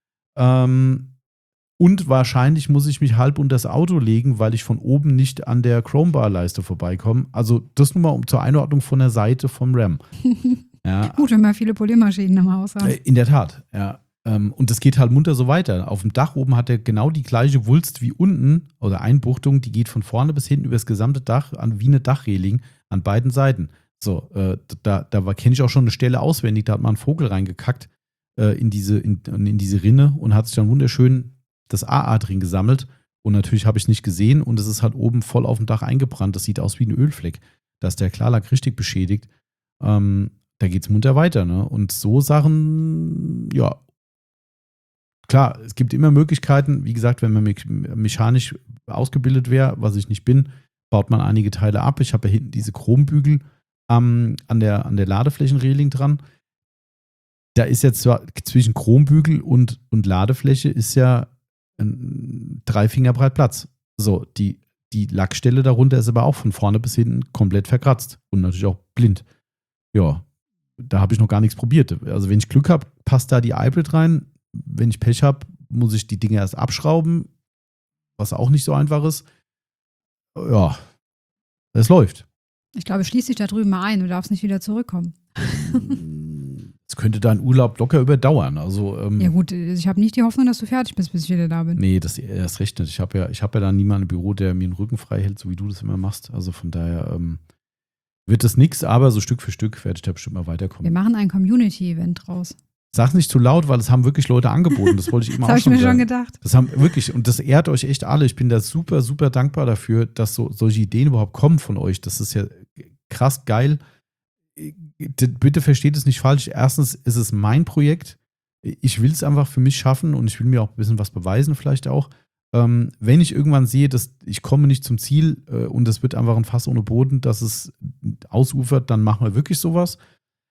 Ähm, und wahrscheinlich muss ich mich halb unter das Auto legen, weil ich von oben nicht an der Chromebar-Leiste vorbeikomme. Also das nur mal um zur Einordnung von der Seite vom RAM. Ja, Gut, wenn wir viele Poliermaschinen im Haus haben. äh, in der Tat, ja. Ähm, und das geht halt munter so weiter. Auf dem Dach oben hat er genau die gleiche Wulst wie unten oder Einbuchtung, die geht von vorne bis hinten über das gesamte Dach an wie eine Dachreling an beiden Seiten. So, äh, da, da kenne ich auch schon eine Stelle auswendig, da hat mal ein Vogel reingekackt äh, in, diese, in, in diese Rinne und hat sich dann wunderschön das A A drin gesammelt. Und natürlich habe ich es nicht gesehen und es ist halt oben voll auf dem Dach eingebrannt. Das sieht aus wie ein Ölfleck. Da ist der Klarlack richtig beschädigt. Ähm, da geht es munter weiter, ne? Und so Sachen, ja, klar, es gibt immer Möglichkeiten. Wie gesagt, wenn man me- mechanisch ausgebildet wäre, was ich nicht bin, baut man einige Teile ab. Ich habe ja hinten diese Chrombügel ähm, an der, an der Ladeflächenreling dran. Da ist jetzt zwar zwischen Chrombügel und, und Ladefläche ist ja ein drei Finger breit Platz. So, die, die Lackstelle darunter ist aber auch von vorne bis hinten komplett verkratzt und natürlich auch blind. Ja, da habe ich noch gar nichts probiert. Also wenn ich Glück habe, passt da die Hybrid rein. Wenn ich Pech habe, muss ich die Dinge erst abschrauben, was auch nicht so einfach ist. Ja, es läuft. Ich glaube, schließ dich da drüben mal ein, du darfst nicht wieder zurückkommen. Es könnte dein Urlaub locker überdauern. Also, ähm, Ja gut, ich habe nicht die Hoffnung, dass du fertig bist, bis ich wieder da bin. nee, das erst recht nicht. Ich habe ja, ich hab ja da niemanden im Büro, der mir den Rücken frei hält, so wie du das immer machst. Also von daher ähm, wird das nichts, aber so Stück für Stück werde ich da bestimmt mal Wir weiterkommen. machen ein Community-Event draus. Sag's nicht zu laut, weil es haben wirklich Leute angeboten. Das wollte ich immer Das habe auch ich schon mir schon sagen. gedacht. Das haben wirklich, und das ehrt euch echt alle. Ich bin da super, super dankbar dafür, dass so solche Ideen überhaupt kommen von euch. Das ist ja krass geil. Bitte versteht es nicht falsch. Erstens ist es mein Projekt. Ich will es einfach für mich schaffen und ich will mir auch ein bisschen was beweisen, vielleicht auch. Ähm, wenn ich irgendwann sehe, dass ich komme nicht zum Ziel äh, und es wird einfach ein Fass ohne Boden, dass es ausufert, dann machen wir wirklich sowas.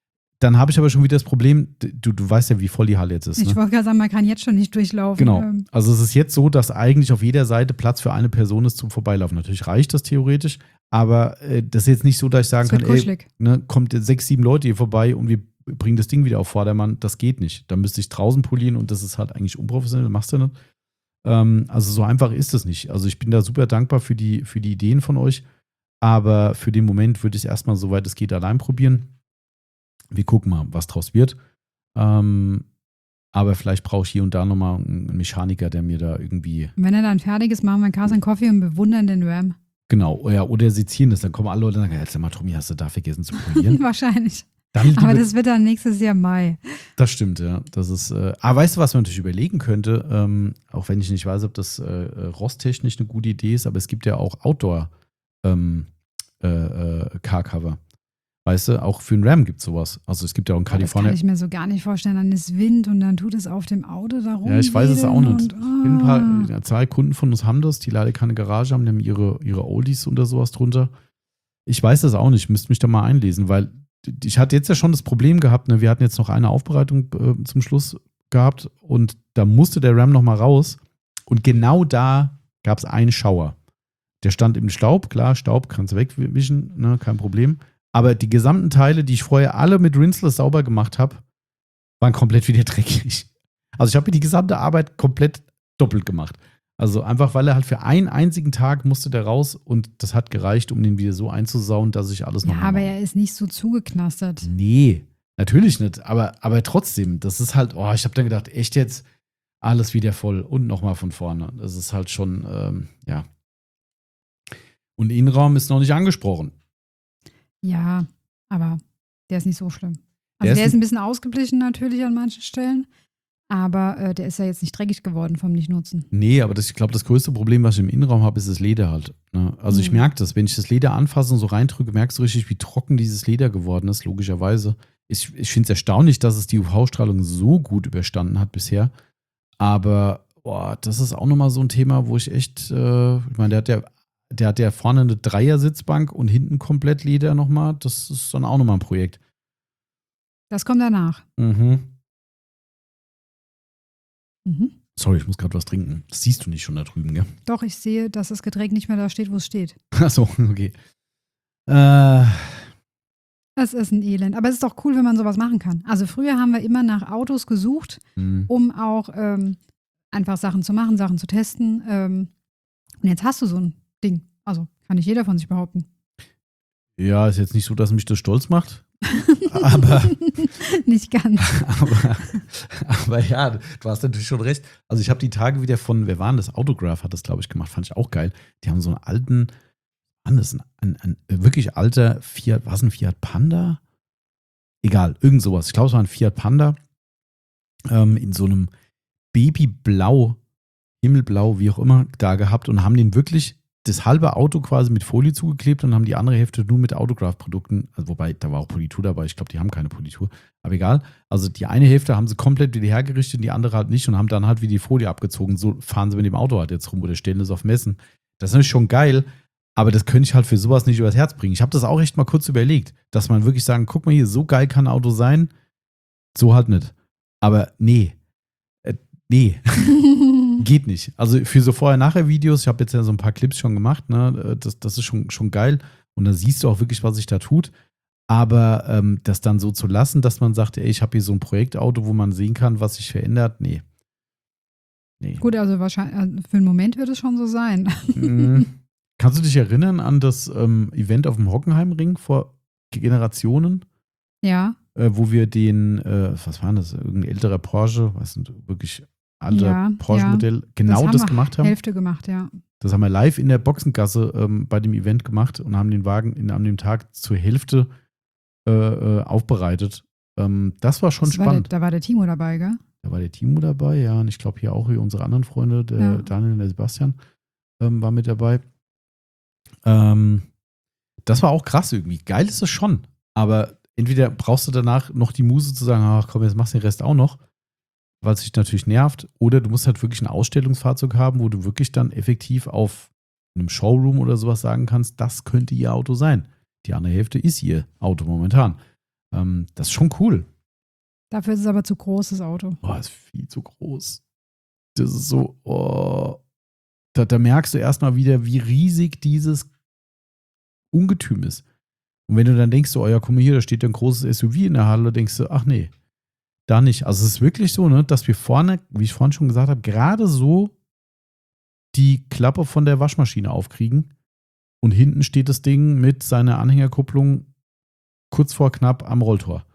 dann habe ich aber schon wieder das Problem, du, du weißt ja, wie voll die Halle jetzt ist. Ich Ne? wollte gerade sagen, man kann jetzt schon nicht durchlaufen. Genau. Ähm, Also es ist jetzt so, dass eigentlich auf jeder Seite Platz für eine Person ist zum Vorbeilaufen. Natürlich reicht das theoretisch, aber äh, das ist jetzt nicht so, dass ich sagen Es wird kann, ey, kuschelig. ne, kommt jetzt sechs, sieben Leute hier vorbei und wir bringen das Ding wieder auf Vordermann. Das geht nicht. Da müsste ich draußen polieren und das ist halt eigentlich unprofessionell, machst du nicht. Ähm, also so einfach ist das nicht. Also ich bin da super dankbar für die, für die Ideen von euch, aber für den Moment würde ich es erstmal, soweit es geht, allein probieren. Wir gucken mal, was draus wird. Ähm, aber vielleicht brauche ich hier und da nochmal einen Mechaniker, der mir da irgendwie. Und wenn er dann fertig ist, machen wir einen Cars Coffee und bewundern den Ram. Genau, ja, oder sezieren das. Dann kommen alle Leute und sagen: Jetzt mal, Tommy, hast du da vergessen zu polieren? Wahrscheinlich. Dann lieber, Aber das wird dann nächstes Jahr Mai. das stimmt, ja. Das ist. Äh, aber weißt du, was man natürlich überlegen könnte? Ähm, auch wenn ich nicht weiß, ob das äh, rosttechnisch eine gute Idee ist, aber es gibt ja auch Outdoor ähm, äh, äh, Car-Cover. Weißt du, auch für einen Ram gibt es sowas. Also es gibt ja auch in Das kann Kalifornien. ich mir so gar nicht vorstellen. Dann ist Wind und dann tut es auf dem Auto da rum. Ja, ich weiß es auch nicht. Und, Ein paar, ah. ja, zwei Kunden von uns haben das, die leider keine Garage haben, die haben ihre, ihre Oldies oder sowas drunter. Ich weiß das auch nicht, müsste mich da mal einlesen, weil ich hatte jetzt ja schon das Problem gehabt, ne? Wir hatten jetzt noch eine Aufbereitung äh, zum Schluss gehabt und da musste der Ram noch mal raus und genau da gab es einen Schauer. Der stand im Staub, klar, Staub kannst du wegwischen, ne? Kein Problem. Aber die gesamten Teile, die ich vorher alle mit Rinseless sauber gemacht habe, waren komplett wieder dreckig. Also ich habe mir die gesamte Arbeit komplett doppelt gemacht. Also einfach, weil er halt für einen einzigen Tag musste der raus und das hat gereicht, um den wieder so einzusauen, dass ich alles Ja, nochmal aber mache. er ist nicht so zugeknastert. Nee, natürlich nicht. Aber, aber trotzdem, das ist halt, oh, ich habe dann gedacht, echt jetzt alles wieder voll und nochmal von vorne. Das ist halt schon, ähm, ja. Und Innenraum ist noch nicht angesprochen. Ja, aber der ist nicht so schlimm. Der Also ist der ist n- ein bisschen ausgeglichen natürlich an manchen Stellen, aber äh, der ist ja jetzt nicht dreckig geworden vom Nicht-Nutzen. Nee, aber das, ich glaube, das größte Problem, was ich im Innenraum habe, ist das Leder halt. Ne? Also ich Mhm. merke das, wenn ich das Leder anfasse und so reindrücke, merkst du richtig, wie trocken dieses Leder geworden ist, logischerweise. Ich, ich finde es erstaunlich, dass es die U V-Strahlung so gut überstanden hat bisher. Aber boah, das ist auch nochmal so ein Thema, wo ich echt, äh, ich meine, der hat ja, der hat ja vorne eine Dreier-Sitzbank und hinten komplett Leder nochmal. Das ist dann auch nochmal ein Projekt. Das kommt danach. Mhm. Mhm. Sorry, ich muss gerade was trinken. Das siehst du nicht schon da drüben, gell? Doch, ich sehe, dass das Getränk nicht mehr da steht, wo es steht. Achso, okay. Äh, Das ist ein Elend. Aber es ist doch cool, wenn man sowas machen kann. Also früher haben wir immer nach Autos gesucht, mh. um auch ähm, einfach Sachen zu machen, Sachen zu testen. Ähm, und jetzt hast du so ein Ding. Also kann nicht jeder von sich behaupten. Ja, ist jetzt nicht so, dass mich das stolz macht. Aber, Nicht ganz. aber, aber ja, du hast natürlich schon recht. Also ich habe die Tage wieder von, wer war denn das? Autograph hat das, glaube ich, gemacht. Fand ich auch geil. Die haben so einen alten, Mann, das ist ein, ein, ein wirklich alter Fiat, was ein Fiat Panda? Egal, irgend sowas. Ich glaube, es war ein Fiat Panda ähm, in so einem Babyblau, Himmelblau, wie auch immer, da gehabt und haben den wirklich das halbe Auto quasi mit Folie zugeklebt und haben die andere Hälfte nur mit Autograph-Produkten, also wobei, da war auch Politur dabei, ich glaube, die haben keine Politur, aber egal. Also die eine Hälfte haben sie komplett wieder hergerichtet, die andere halt nicht und haben dann halt wie die Folie abgezogen. So fahren sie mit dem Auto halt jetzt rum oder stellen das auf Messen. Das ist natürlich schon geil, aber das könnte ich halt für sowas nicht übers Herz bringen. Ich habe das auch echt mal kurz überlegt, dass man wirklich sagen, guck mal hier, so geil kann ein Auto sein, so halt nicht. Aber nee, äh, nee. Geht nicht. Also für so Vorher-Nachher-Videos, ich habe jetzt ja so ein paar Clips schon gemacht, ne, das, das ist schon, schon geil. Und da siehst du auch wirklich, was sich da tut. Aber ähm, das dann so zu lassen, dass man sagt, ey, ich habe hier so ein Projektauto, wo man sehen kann, was sich verändert, nee. Nee. Gut, also wahrscheinlich äh, für einen Moment wird es schon so sein. Mhm. Kannst du dich erinnern an das ähm, Event auf dem Hockenheimring vor Generationen, Ja, äh, wo wir den, äh, was war das, irgendein älterer Porsche, weiß nicht, wirklich alter Ja, Porsche-Modell, genau haben das wir gemacht haben? Hälfte gemacht, ja. Das haben wir live in der Boxengasse ähm, bei dem Event gemacht und haben den Wagen in, an dem Tag zur Hälfte äh, äh, aufbereitet. Ähm, das war schon Das war der, spannend. da war der Timo dabei, gell? Da war der Timo dabei, ja, und ich glaube hier auch hier unsere anderen Freunde, der Ja. Daniel und der Sebastian, ähm, war mit dabei. Ähm, das war auch krass irgendwie. Geil ist es schon, aber entweder brauchst du danach noch die Muse zu sagen, ach komm, jetzt machst du den Rest auch noch, weil es dich natürlich nervt, oder du musst halt wirklich ein Ausstellungsfahrzeug haben, wo du wirklich dann effektiv auf einem Showroom oder sowas sagen kannst, das könnte ihr Auto sein. Die andere Hälfte ist ihr Auto momentan. Ähm, das ist schon cool. Dafür ist es aber zu groß, das Auto. Boah, ist viel zu groß. Das ist so, oh, da, da merkst du erstmal wieder, wie riesig dieses Ungetüm ist. Und wenn du dann denkst, oh ja, guck mal hier, da steht ein großes S U V in der Halle, denkst du, ach nee, da nicht. Also es ist wirklich so, ne, dass wir vorne, wie ich vorhin schon gesagt habe, gerade so die Klappe von der Waschmaschine aufkriegen und hinten steht das Ding mit seiner Anhängerkupplung kurz vor knapp am Rolltor.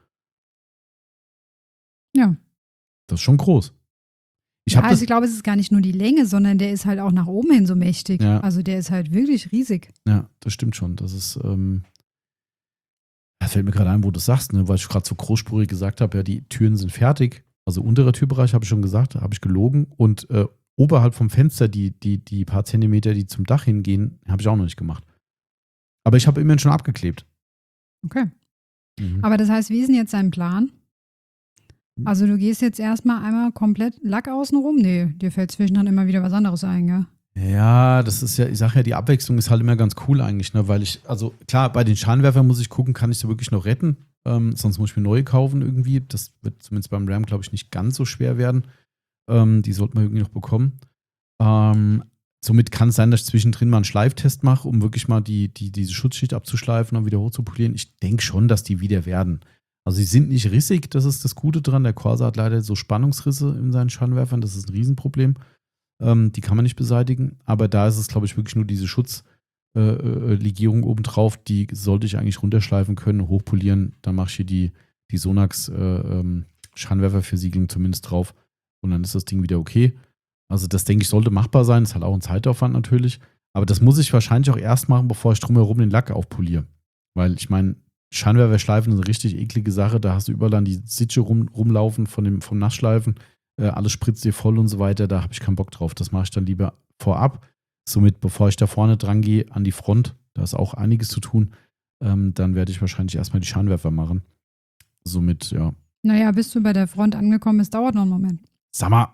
Ja. Das ist schon groß. Ich ja, hab also das, ich glaube, es ist gar nicht nur die Länge, sondern der ist halt auch nach oben hin so mächtig. Ja. Also der ist halt wirklich riesig. Ja, das stimmt schon. Das ist, ähm, da fällt mir gerade ein, wo du das sagst, ne, weil ich gerade so großspurig gesagt habe, ja, die Türen sind fertig. Also unterer Türbereich habe ich schon gesagt, habe ich gelogen. Und äh, oberhalb vom Fenster, die, die, die paar Zentimeter, die zum Dach hingehen, habe ich auch noch nicht gemacht. Aber ich habe immerhin schon abgeklebt. Okay. Mhm. Aber das heißt, wie ist denn jetzt dein Plan? Also du gehst jetzt erstmal einmal komplett Lack außenrum? Nee, dir fällt zwischendrin immer wieder was anderes ein, gell? Ja, das ist ja, ich sage ja, die Abwechslung ist halt immer ganz cool eigentlich, ne? Weil ich, also klar, bei den Scheinwerfern muss ich gucken, kann ich sie wirklich noch retten? Ähm, sonst muss ich mir neue kaufen irgendwie. Das wird zumindest beim Ram, glaube ich, nicht ganz so schwer werden. Ähm, die sollte man irgendwie noch bekommen. Ähm, somit kann es sein, dass ich zwischendrin mal einen Schleiftest mache, um wirklich mal die, die, diese Schutzschicht abzuschleifen und wieder hochzupolieren. Ich denke schon, dass die wieder werden. Also sie sind nicht rissig, das ist das Gute dran. Der Corsa hat leider so Spannungsrisse in seinen Scheinwerfern, das ist ein Riesenproblem. Ähm, die kann man nicht beseitigen, aber da ist es, glaube ich, wirklich nur diese Schutzlegierung äh, obendrauf, die sollte ich eigentlich runterschleifen können, hochpolieren. Dann mache ich hier die, die Sonax äh, ähm, Scheinwerferversiegelung zumindest drauf und dann ist das Ding wieder okay. Also das, denke ich, sollte machbar sein. Das ist halt auch ein Zeitaufwand natürlich. Aber das muss ich wahrscheinlich auch erst machen, bevor ich drumherum den Lack aufpoliere. Weil ich meine, Scheinwerferschleifen ist eine richtig eklige Sache. Da hast du überall dann die Sitsche rum, rumlaufen von dem, vom Nassschleifen. Äh, alles spritzt dir voll und so weiter. Da habe ich keinen Bock drauf. Das mache ich dann lieber vorab. Somit, bevor ich da vorne dran gehe, an die Front, da ist auch einiges zu tun, ähm, dann werde ich wahrscheinlich erstmal die Scheinwerfer machen. Somit, ja. Naja, bis du bei der Front angekommen bist, dauert noch einen Moment. Sag mal.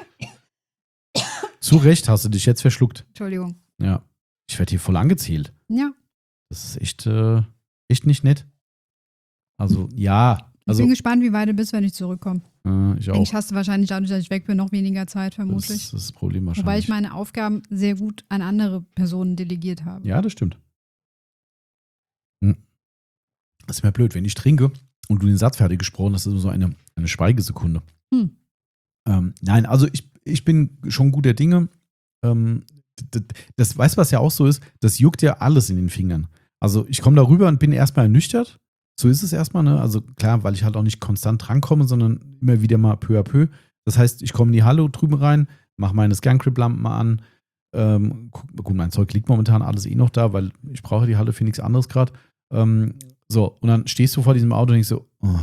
Zu Recht hast du dich jetzt verschluckt. Entschuldigung. Ja. Ich werde hier voll angezählt. Ja. Das ist echt, äh, echt nicht nett. Also, ja. Also, Ich bin gespannt, wie weit du bist, wenn ich zurückkomme. äh, ich auch. Eigentlich hast du wahrscheinlich dadurch, dass ich weg bin, noch weniger Zeit, Das vermutlich. ist das Problem wahrscheinlich. Wobei ich meine Aufgaben sehr gut an andere Personen delegiert habe. Ja, das stimmt. Hm. Das ist mir blöd, wenn ich trinke und du den Satz fertig gesprochen hast, ist immer so eine, eine Schweigesekunde. Hm. Ähm, nein, also ich, ich bin schon guter Dinge. Ähm, das, das weißt du, was ja auch so ist, das juckt ja alles in den Fingern. Also ich komme da rüber und bin erstmal ernüchtert. So ist es erstmal, ne? Also klar, weil ich halt auch nicht konstant drankomme, sondern immer wieder mal peu à peu. Das heißt, ich komme in die Halle drüben rein, mache meine Scan-Grip-Lampen mal an. Ähm, guck, gut, mein Zeug liegt momentan alles eh noch da, weil ich brauche die Halle für nichts anderes gerade. Ähm, so, und dann stehst du vor diesem Auto und denkst so, oh,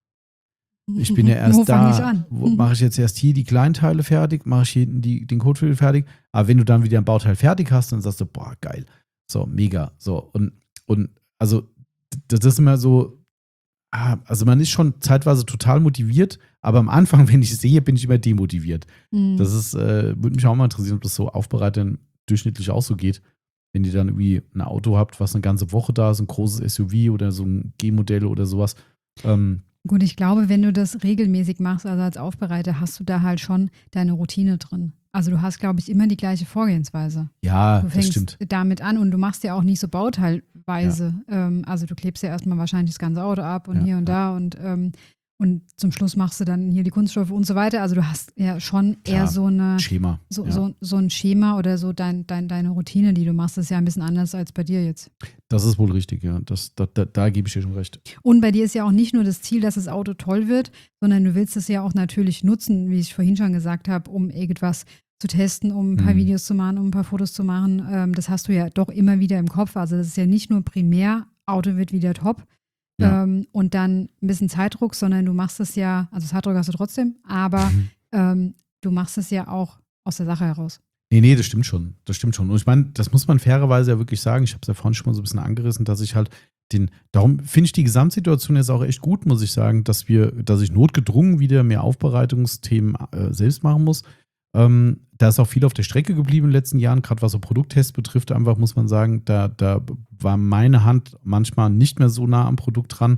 ich bin ja erst Wo fang ich da, an? wo mache ich jetzt erst hier die Kleinteile fertig, mache ich hier die, den Kotflügel fertig. Aber wenn du dann wieder ein Bauteil fertig hast, dann sagst du, boah, geil. So, mega. So, und, und also, das ist immer so, ah, also man ist schon zeitweise total motiviert, aber am Anfang, wenn ich es sehe, bin ich immer demotiviert. Mhm. Das ist, äh, würde mich auch mal interessieren, ob das so aufbereitet durchschnittlich auch so geht. Wenn ihr dann irgendwie ein Auto habt, was eine ganze Woche da ist, ein großes S U V oder so ein G-Modell oder sowas. Ähm, Gut, ich glaube, wenn du das regelmäßig machst, also als Aufbereiter, hast du da halt schon deine Routine drin. Also du hast, glaube ich, immer die gleiche Vorgehensweise. ja, Du das fängst stimmt. damit an und du machst ja auch nicht so bauteilweise. Ähm, also du klebst ja erstmal wahrscheinlich das ganze Auto ab und Ja, hier und ja. da und, ähm, und zum Schluss machst du dann hier die Kunststoffe und so weiter. Also du hast ja schon Klar, eher so eine Schema. so, ja. so, so ein Schema oder so dein, dein, deine Routine, die du machst, ist ja ein bisschen anders als bei dir jetzt. Das ist wohl richtig, ja. Das, da, da, da gebe ich dir schon recht. Und bei dir ist ja auch nicht nur das Ziel, dass das Auto toll wird, sondern du willst es ja auch natürlich nutzen, wie ich vorhin schon gesagt habe, um irgendwas zu testen, um ein paar Mhm. Videos zu machen, um ein paar Fotos zu machen. Ähm, das hast du ja doch immer wieder im Kopf. Also das ist ja nicht nur primär, Auto wird wieder top Ja. ähm, und dann ein bisschen Zeitdruck, sondern du machst es ja, also Zeitdruck hast du trotzdem, aber Mhm. ähm, du machst es ja auch aus der Sache heraus. Nee, nee, das stimmt schon. Das stimmt schon. Und ich meine, das muss man fairerweise ja wirklich sagen. Ich habe es ja vorhin schon mal so ein bisschen angerissen, dass ich halt den, darum finde ich die Gesamtsituation jetzt auch echt gut, muss ich sagen, dass wir, dass ich notgedrungen wieder mehr Aufbereitungsthemen äh, selbst machen muss. Ähm, da ist auch viel auf der Strecke geblieben in den letzten Jahren, gerade was so Produkttests betrifft, einfach muss man sagen, da, da war meine Hand manchmal nicht mehr so nah am Produkt dran.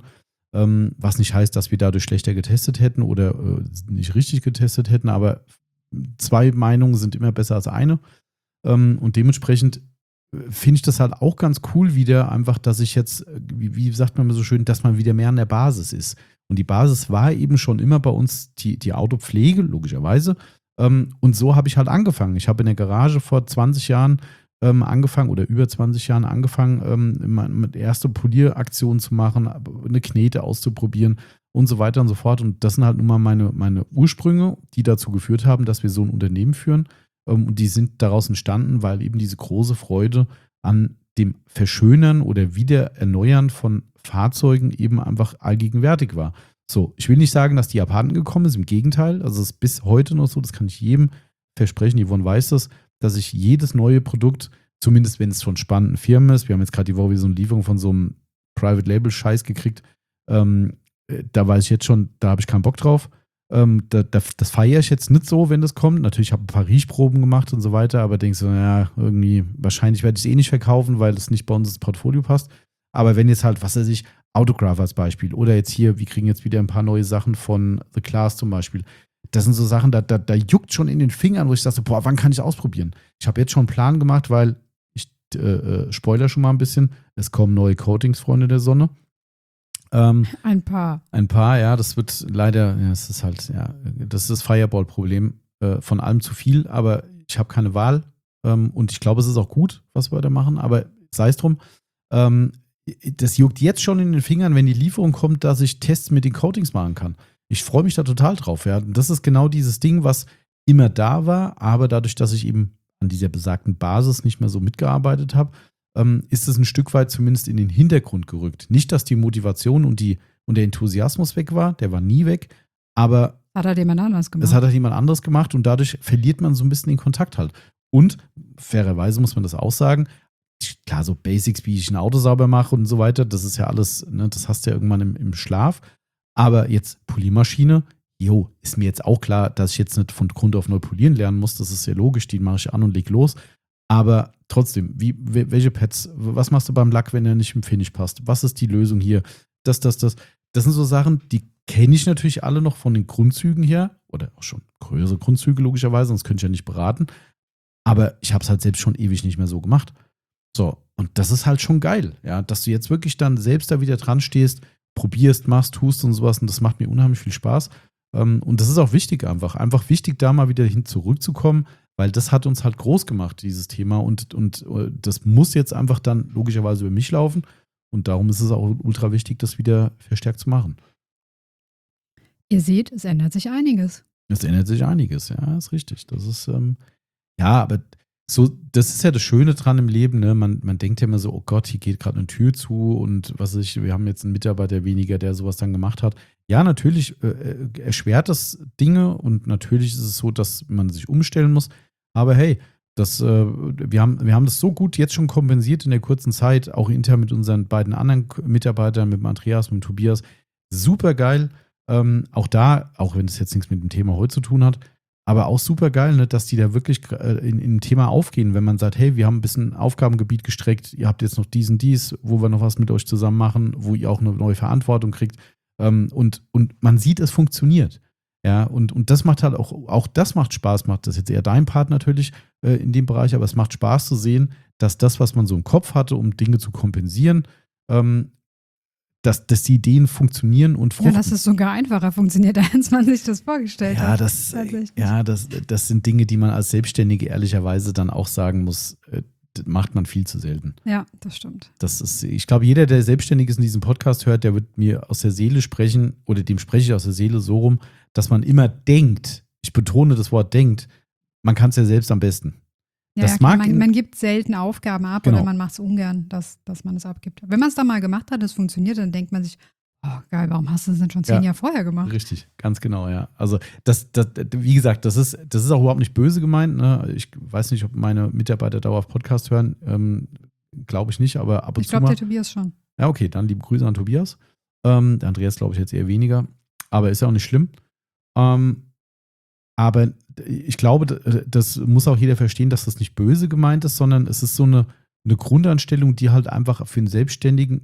Ähm, was nicht heißt, dass wir dadurch schlechter getestet hätten oder äh, nicht richtig getestet hätten, aber zwei Meinungen sind immer besser als eine. Ähm, und dementsprechend finde ich das halt auch ganz cool wieder, einfach, dass ich jetzt, wie, wie sagt man so schön, dass man wieder mehr an der Basis ist. Und die Basis war eben schon immer bei uns die, die Autopflege, logischerweise. Ähm, und so habe ich halt angefangen. Ich habe in der Garage vor zwanzig Jahren ähm, angefangen oder über zwanzig Jahren angefangen, ähm, mit erste Polieraktionen zu machen, eine Knete auszuprobieren und so weiter und so fort. Und das sind halt nun mal meine, meine Ursprünge, die dazu geführt haben, dass wir so ein Unternehmen führen. Und die sind daraus entstanden, weil eben diese große Freude an dem Verschönern oder Wiedererneuern von Fahrzeugen eben einfach allgegenwärtig war. So, ich will nicht sagen, dass die abhanden gekommen ist, im Gegenteil. Also es ist bis heute noch so, das kann ich jedem versprechen, Yvonne weiß das, dass ich jedes neue Produkt, zumindest wenn es von spannenden Firmen ist, wir haben jetzt gerade die Woche wieder so eine Lieferung von so einem Private-Label-Scheiß gekriegt, ähm, da weiß ich jetzt schon, da habe ich keinen Bock drauf. Ähm, da, da, das feiere ich jetzt nicht so, wenn das kommt. Natürlich habe ich ein paar Riechproben gemacht und so weiter, aber denkst du, naja, irgendwie, wahrscheinlich werde ich es eh nicht verkaufen, weil es nicht bei uns ins Portfolio passt. Aber wenn jetzt halt, was weiß ich, Autograph als Beispiel oder jetzt hier, wir kriegen jetzt wieder ein paar neue Sachen von The Class zum Beispiel. Das sind so Sachen, da, da, da juckt schon in den Fingern, wo ich sage, boah, wann kann ich ausprobieren? Ich habe jetzt schon einen Plan gemacht, weil ich äh, äh, spoiler schon mal ein bisschen, es kommen neue Coatings, Freunde der Sonne. Ähm, ein paar. Ein paar, ja, das wird leider, ja, es ist halt, ja, das ist das Fireball-Problem, äh, von allem zu viel, aber ich habe keine Wahl ähm, und ich glaube, es ist auch gut, was wir da machen, aber sei es drum, ähm, das juckt jetzt schon in den Fingern, wenn die Lieferung kommt, dass ich Tests mit den Coatings machen kann. Ich freue mich da total drauf, ja, und das ist genau dieses Ding, was immer da war, aber dadurch, dass ich eben an dieser besagten Basis nicht mehr so mitgearbeitet habe, ist es ein Stück weit zumindest in den Hintergrund gerückt. Nicht, dass die Motivation und, die, und der Enthusiasmus weg war, der war nie weg, aber hat halt jemand anders gemacht. Das hat halt jemand anderes gemacht und dadurch verliert man so ein bisschen den Kontakt halt. Und fairerweise muss man das auch sagen, klar, so Basics, wie ich ein Auto sauber mache und so weiter, das ist ja alles, ne, das hast du ja irgendwann im, im Schlaf. Aber jetzt Poliermaschine, jo, ist mir jetzt auch klar, dass ich jetzt nicht von Grund auf neu polieren lernen muss, das ist ja logisch, die mache ich an und leg los. Aber trotzdem, wie, welche Pads, was machst du beim Lack, wenn er nicht im Finish passt? Was ist die Lösung hier? Das, das, das. Das sind so Sachen, die kenne ich natürlich alle noch von den Grundzügen her. Oder auch schon größere Grundzüge logischerweise, sonst könnte ich ja nicht beraten. Aber ich habe es halt selbst schon ewig nicht mehr so gemacht. So, und das ist halt schon geil, ja, dass du jetzt wirklich dann selbst da wieder dran stehst, probierst, machst, tust und sowas. Und das macht mir unheimlich viel Spaß. Und das ist auch wichtig einfach. Einfach wichtig, da mal wieder hin zurückzukommen, weil das hat uns halt groß gemacht, dieses Thema. Und, und das muss jetzt einfach dann logischerweise über mich laufen. Und darum ist es auch ultra wichtig, das wieder verstärkt zu machen. Ihr seht, es ändert sich einiges. Es ändert sich einiges, ja, ist richtig. Das ist, ähm, ja, aber so, das ist ja das Schöne dran im Leben, ne? Man, man denkt ja immer so, oh Gott, hier geht gerade eine Tür zu und was weiß ich, wir haben jetzt einen Mitarbeiter weniger, der sowas dann gemacht hat. Ja, natürlich äh, erschwert das Dinge und natürlich ist es so, dass man sich umstellen muss. Aber hey, das, äh, wir, haben, wir haben das so gut jetzt schon kompensiert in der kurzen Zeit, auch intern mit unseren beiden anderen Mitarbeitern, mit dem Andreas, mit dem Tobias. Super geil. Ähm, auch da, auch wenn es jetzt nichts mit dem Thema heute zu tun hat, aber auch super geil, ne, dass die da wirklich äh, in, in ein Thema aufgehen, wenn man sagt, hey, wir haben ein bisschen Aufgabengebiet gestreckt, ihr habt jetzt noch dies und dies, wo wir noch was mit euch zusammen machen, wo ihr auch eine neue Verantwortung kriegt. Ähm, und, und man sieht, es funktioniert. Ja, und, und das macht halt auch, auch das macht Spaß, macht das jetzt eher dein Part natürlich äh, in dem Bereich, aber es macht Spaß zu sehen, dass das, was man so im Kopf hatte, um Dinge zu kompensieren, ähm, dass, dass die Ideen funktionieren und fruchten. Ja, dass es sogar einfacher funktioniert, als man sich das vorgestellt ja, hat. Das, ja, das, das sind Dinge, die man als Selbstständige ehrlicherweise dann auch sagen muss, äh, das macht man viel zu selten. Ja, das stimmt. Das ist, ich glaube, jeder, der selbstständig ist und diesen Podcast hört, der wird mir aus der Seele sprechen oder dem spreche ich aus der Seele so rum, dass man immer denkt, ich betone das Wort denkt, man kann es ja selbst am besten. Ja, das ja, klar, mag man, man gibt selten Aufgaben ab genau. oder man macht es ungern, dass, dass man es abgibt. Wenn man es dann mal gemacht hat, es funktioniert, dann denkt man sich, oh geil, warum hast du das denn schon zehn ja, Jahre vorher gemacht? Richtig, ganz genau, ja. Also das, das, wie gesagt, das ist, das ist auch überhaupt nicht böse gemeint. Ne? Ich weiß nicht, ob meine Mitarbeiter dauerhaft Podcast hören. Ähm, glaube ich nicht, aber ab und ich zu glaub, mal. Ich glaube, der Tobias schon. Ja, okay, dann liebe Grüße an Tobias. Ähm, der Andreas glaube ich jetzt eher weniger, aber ist ja auch nicht schlimm. Ähm, aber ich glaube, das muss auch jeder verstehen, dass das nicht böse gemeint ist, sondern es ist so eine, eine Grundanstellung, die halt einfach für einen Selbstständigen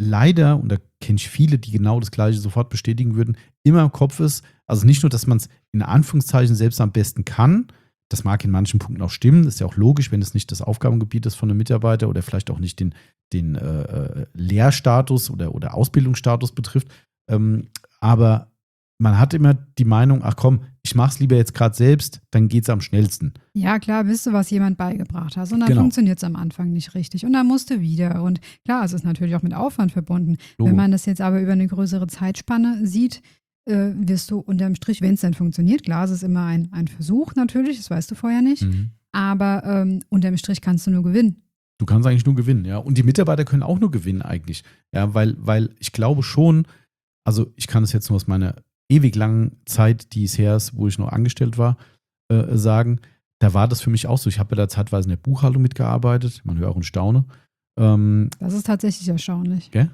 leider, und da kenne ich viele, die genau das Gleiche sofort bestätigen würden, immer im Kopf ist, also nicht nur, dass man es in Anführungszeichen selbst am besten kann, das mag in manchen Punkten auch stimmen, das ist ja auch logisch, wenn es nicht das Aufgabengebiet ist von einem Mitarbeiter oder vielleicht auch nicht den, den äh, Lehrstatus oder, oder Ausbildungsstatus betrifft, ähm, aber man hat immer die Meinung, ach komm, ich mache es lieber jetzt gerade selbst, dann geht es am schnellsten. Ja, klar, wisst du, was jemand beigebracht hat. Und dann Genau. funktioniert es am Anfang nicht richtig. Und dann musst du wieder. Und klar, es ist natürlich auch mit Aufwand verbunden. Logo. Wenn man das jetzt aber über eine größere Zeitspanne sieht, äh, wirst du unterm Strich, wenn es dann funktioniert, klar, es ist immer ein, ein Versuch natürlich, das weißt du vorher nicht. Mhm. Aber ähm, unterm Strich kannst du nur gewinnen. Du kannst eigentlich nur gewinnen, ja. Und die Mitarbeiter können auch nur gewinnen eigentlich. Ja, weil, weil ich glaube schon, also ich kann es jetzt nur aus meiner ewig langen Zeit, die es her ist, wo ich noch angestellt war, äh, sagen, da war das für mich auch so. Ich habe ja da zeitweise in der Buchhaltung mitgearbeitet, man hört auch und staune. Ähm, Das ist tatsächlich erstaunlich. Gell?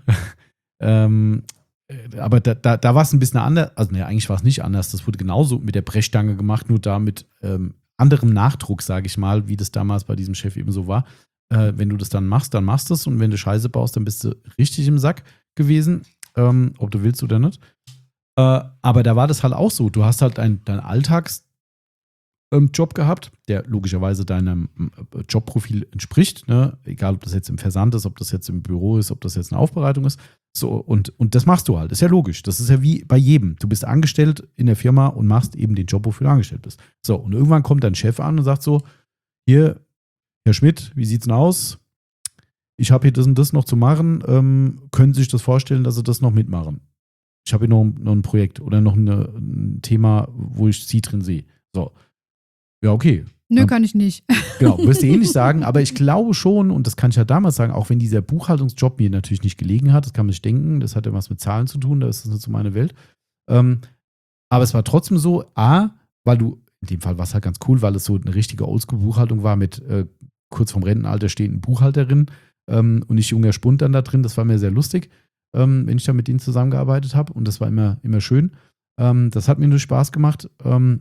ähm, aber da, da, da war es ein bisschen anders, also ne, eigentlich war es nicht anders, das wurde genauso mit der Brechstange gemacht, nur da mit ähm, anderem Nachdruck, sage ich mal, wie das damals bei diesem Chef eben so war. Äh, wenn du das dann machst, dann machst du es, und wenn du Scheiße baust, dann bist du richtig im Sack gewesen, ähm, ob du willst oder nicht. Äh, aber da war das halt auch so, du hast halt deinen dein Alltagsjob ähm, gehabt, der logischerweise deinem äh, Jobprofil entspricht, ne? Egal, ob das jetzt im Versand ist, ob das jetzt im Büro ist, ob das jetzt eine Aufbereitung ist. So, und, und das machst du halt. Das ist ja logisch. Das ist ja wie bei jedem. Du bist angestellt in der Firma und machst eben den Job, wofür du angestellt bist. So, und irgendwann kommt dein Chef an und sagt so, hier, Herr Schmidt, wie sieht's denn aus? Ich habe hier das und das noch zu machen. Ähm, können Sie sich das vorstellen, dass Sie das noch mitmachen? Ich habe hier noch, noch ein Projekt oder noch eine, ein Thema, wo ich Sie drin sehe. So. Ja, okay. Nö, Ja. kann ich nicht. Genau, wirst du eh nicht sagen, aber ich glaube schon, und das kann ich ja damals sagen, auch wenn dieser Buchhaltungsjob mir natürlich nicht gelegen hat, das kann man sich denken, das hat ja was mit Zahlen zu tun, da ist das nicht so meine Welt. Ähm, aber es war trotzdem so, A, weil du, in dem Fall war es halt ganz cool, weil es so eine richtige Oldschool-Buchhaltung war mit äh, kurz vorm Rentenalter stehenden Buchhalterin ähm, und nicht junger Spund dann da drin, das war mir sehr lustig, ähm, wenn ich da mit denen zusammengearbeitet habe, und das war immer, immer schön. Ähm, das hat mir nur Spaß gemacht, ähm,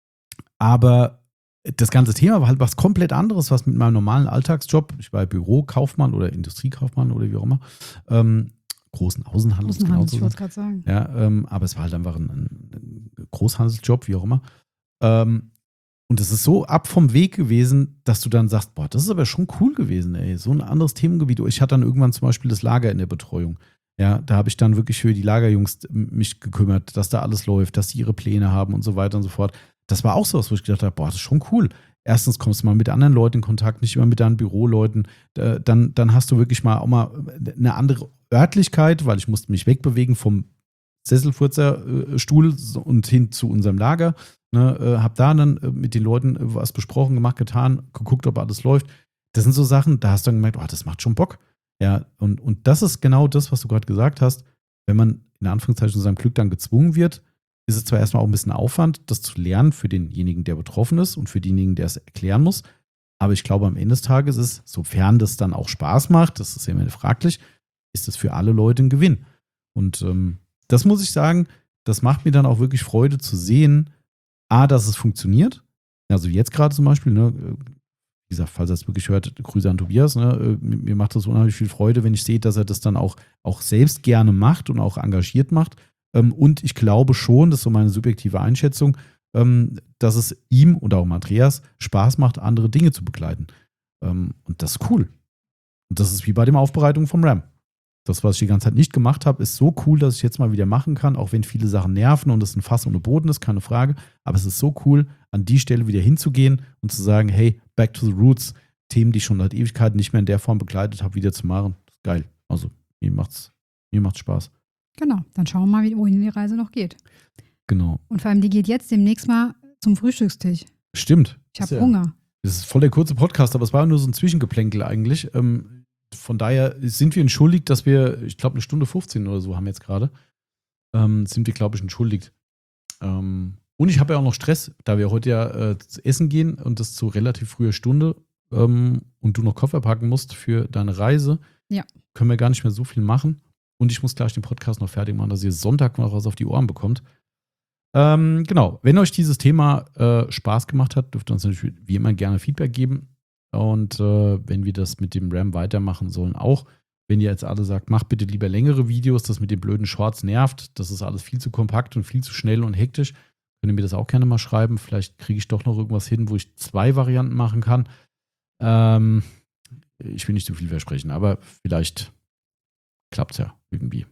aber das ganze Thema war halt was komplett anderes, was mit meinem normalen Alltagsjob, ich war Bürokaufmann oder Industriekaufmann oder wie auch immer, ähm, großen Außenhandel. Außenhandel, ich wollte es gerade sagen. Ja, ähm, aber es war halt einfach ein, ein Großhandelsjob, wie auch immer. Ähm, und es ist so ab vom Weg gewesen, dass du dann sagst, boah, das ist aber schon cool gewesen, ey, so ein anderes Themengebiet. Ich hatte dann irgendwann zum Beispiel das Lager in der Betreuung. Ja, da habe ich dann wirklich für die Lagerjungs mich gekümmert, dass da alles läuft, dass sie ihre Pläne haben und so weiter und so fort. Das war auch so was, wo ich gedacht habe, boah, das ist schon cool. Erstens kommst du mal mit anderen Leuten in Kontakt, nicht immer mit deinen Büroleuten. Dann, dann hast du wirklich mal auch mal eine andere Örtlichkeit, weil ich musste mich wegbewegen vom Sesselfurzerstuhl und hin zu unserem Lager. Ne, hab da dann mit den Leuten was besprochen, gemacht, getan, geguckt, ob alles läuft. Das sind so Sachen, da hast du dann gemerkt, oh, das macht schon Bock. Ja, und, und das ist genau das, was du gerade gesagt hast. Wenn man in Anführungszeichen zu seinem Glück dann gezwungen wird, ist es zwar erstmal auch ein bisschen Aufwand, das zu lernen für denjenigen, der betroffen ist, und für denjenigen, der es erklären muss. Aber ich glaube, am Ende des Tages ist, sofern das dann auch Spaß macht, das ist ja immer fraglich, ist es für alle Leute ein Gewinn. Und ähm, das muss ich sagen, das macht mir dann auch wirklich Freude zu sehen, A, dass es funktioniert. Also jetzt gerade zum Beispiel, ne, wie gesagt, falls er es wirklich hört, Grüße an Tobias, ne, mir macht das unheimlich viel Freude, wenn ich sehe, dass er das dann auch, auch selbst gerne macht und auch engagiert macht. Und ich glaube schon, das ist so meine subjektive Einschätzung, dass es ihm und auch Andreas Spaß macht, andere Dinge zu begleiten. Und das ist cool. Und das ist wie bei der Aufbereitung vom RAM. Das, was ich die ganze Zeit nicht gemacht habe, ist so cool, dass ich jetzt mal wieder machen kann, auch wenn viele Sachen nerven und es ein Fass ohne Boden ist, keine Frage. Aber es ist so cool, an die Stelle wieder hinzugehen und zu sagen, hey, back to the roots, Themen, die ich schon seit Ewigkeiten nicht mehr in der Form begleitet habe, wieder zu machen. Geil. Also, mir macht's, mir macht's Spaß. Genau, dann schauen wir mal, wohin die Reise noch geht. Genau. Und vor allem, die geht jetzt demnächst mal zum Frühstückstisch. Stimmt. Ich habe ja, Hunger. Das ist voll der kurze Podcast, aber es war nur so ein Zwischengeplänkel eigentlich. Ähm, von daher sind wir entschuldigt, dass wir, ich glaube, eine Stunde fünfzehn oder so haben jetzt gerade. Ähm, sind wir, glaube ich, entschuldigt. Ähm, und ich habe ja auch noch Stress, da wir heute ja äh, essen gehen und das zu relativ früher Stunde ähm, und du noch Koffer packen musst für deine Reise. Ja. Können wir gar nicht mehr so viel machen. Und ich muss gleich den Podcast noch fertig machen, dass ihr Sonntag noch was auf die Ohren bekommt. Ähm, genau, wenn euch dieses Thema äh, Spaß gemacht hat, dürft ihr uns natürlich wie immer gerne Feedback geben. Und äh, wenn wir das mit dem RAM weitermachen sollen, auch, wenn ihr jetzt alle sagt, macht bitte lieber längere Videos, das mit den blöden Shorts nervt, das ist alles viel zu kompakt und viel zu schnell und hektisch, könnt ihr mir das auch gerne mal schreiben. Vielleicht kriege ich doch noch irgendwas hin, wo ich zwei Varianten machen kann. Ähm, ich will nicht zu viel versprechen, aber vielleicht klappt es ja irgendwie.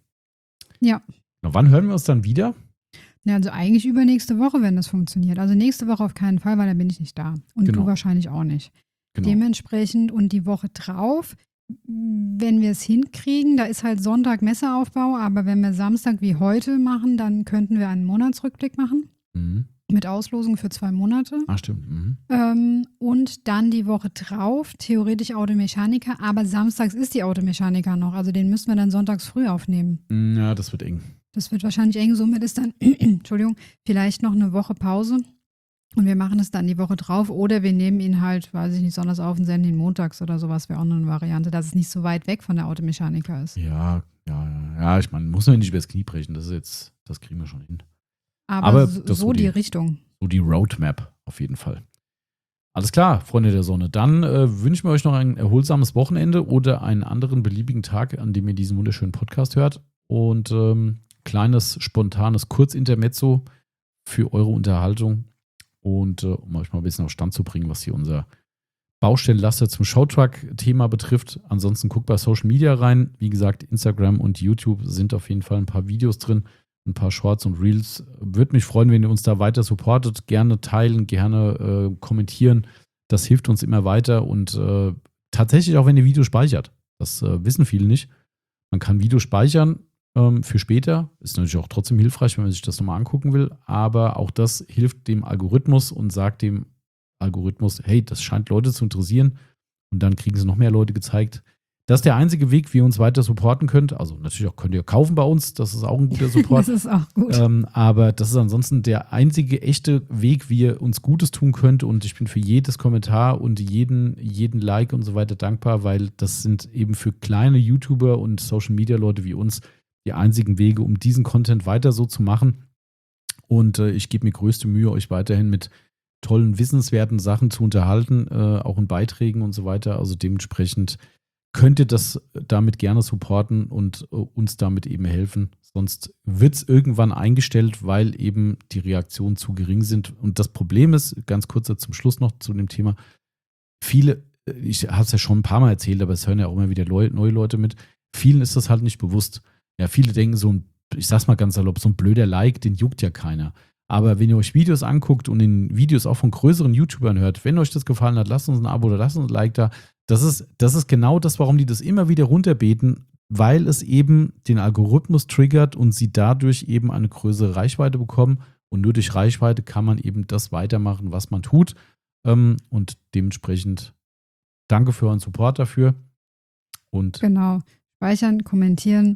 Ja. Na, wann hören wir uns dann wieder? Ja, also eigentlich übernächste Woche, wenn das funktioniert. Also nächste Woche auf keinen Fall, weil dann bin ich nicht da. Und Genau. du wahrscheinlich auch nicht. Genau. Dementsprechend und die Woche drauf, wenn wir es hinkriegen, da ist halt Sonntag Messeaufbau, aber wenn wir Samstag wie heute machen, dann könnten wir einen Monatsrückblick machen. Mhm. Mit Auslosung für zwei Monate. Ach, stimmt. Mhm. Ähm, und dann die Woche drauf, theoretisch Automechaniker, aber samstags ist die Automechaniker noch. Also den müssen wir dann sonntags früh aufnehmen. Ja, das wird eng. Das wird wahrscheinlich eng. Somit ist dann, Entschuldigung, vielleicht noch eine Woche Pause. Und wir machen es dann die Woche drauf. Oder wir nehmen ihn halt, weiß ich nicht, sonntags auf und senden ihn montags oder sowas. Wäre auch noch eine Variante, dass es nicht so weit weg von der Automechaniker ist. Ja, ja, ja. Ja, ich meine, muss man nicht übers Knie brechen. Das ist jetzt, das kriegen wir schon hin. Aber, Aber so, das so so die, die- Richtung. So die Roadmap auf jeden Fall. Alles klar, Freunde der Sonne. Dann äh, wünschen wir euch noch ein erholsames Wochenende oder einen anderen beliebigen Tag, an dem ihr diesen wunderschönen Podcast hört. Und ähm, kleines, spontanes Kurzintermezzo für eure Unterhaltung und äh, um euch mal ein bisschen auf Stand zu bringen, was hier unser Baustellenlaster zum Showtruck-Thema betrifft. Ansonsten guckt bei Social Media rein. Wie gesagt, Instagram und YouTube sind auf jeden Fall ein paar Videos drin, ein paar Shorts und Reels. Würde mich freuen, wenn ihr uns da weiter supportet. Gerne teilen, gerne äh, kommentieren. Das hilft uns immer weiter und äh, tatsächlich auch, wenn ihr Videos speichert. Das äh, wissen viele nicht. Man kann Videos speichern ähm, für später. Ist natürlich auch trotzdem hilfreich, wenn man sich das nochmal angucken will. Aber auch das hilft dem Algorithmus und sagt dem Algorithmus, hey, das scheint Leute zu interessieren. Und dann kriegen sie noch mehr Leute gezeigt. Das ist der einzige Weg, wie ihr uns weiter supporten könnt. Also natürlich auch könnt ihr kaufen bei uns. Das ist auch ein guter Support. Das ist auch gut. Ähm, aber das ist ansonsten der einzige echte Weg, wie ihr uns Gutes tun könnt. Und ich bin für jedes Kommentar und jeden, jeden Like und so weiter dankbar, weil das sind eben für kleine YouTuber und Social-Media-Leute wie uns die einzigen Wege, um diesen Content weiter so zu machen. Und äh, ich gebe mir größte Mühe, euch weiterhin mit tollen, wissenswerten Sachen zu unterhalten, äh, auch in Beiträgen und so weiter. Also dementsprechend könnt ihr das damit gerne supporten und äh, uns damit eben helfen. Sonst wird es irgendwann eingestellt, weil eben die Reaktionen zu gering sind. Und das Problem ist, ganz kurz zum Schluss noch zu dem Thema, viele, ich habe es ja schon ein paar Mal erzählt, aber es hören ja auch immer wieder Leu- neue Leute mit, vielen ist das halt nicht bewusst. Ja, viele denken so, ein, ich sag's mal ganz salopp, so ein blöder Like, den juckt ja keiner. Aber wenn ihr euch Videos anguckt und in Videos auch von größeren YouTubern hört, wenn euch das gefallen hat, lasst uns ein Abo oder lasst uns ein Like da. Das ist, das ist genau das, warum die das immer wieder runterbeten, weil es eben den Algorithmus triggert und sie dadurch eben eine größere Reichweite bekommen. Und nur durch Reichweite kann man eben das weitermachen, was man tut. Und dementsprechend danke für euren Support dafür. Und Genau. Speichern, kommentieren,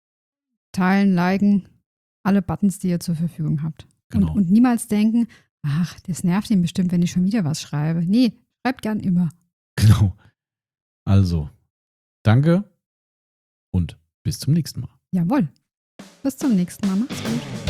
teilen, liken, alle Buttons, die ihr zur Verfügung habt. Genau. Und, und niemals denken, ach, das nervt ihn bestimmt, wenn ich schon wieder was schreibe. Nee, schreibt gern immer. Genau. Also, danke und bis zum nächsten Mal. Jawohl. Bis zum nächsten Mal. Macht's gut.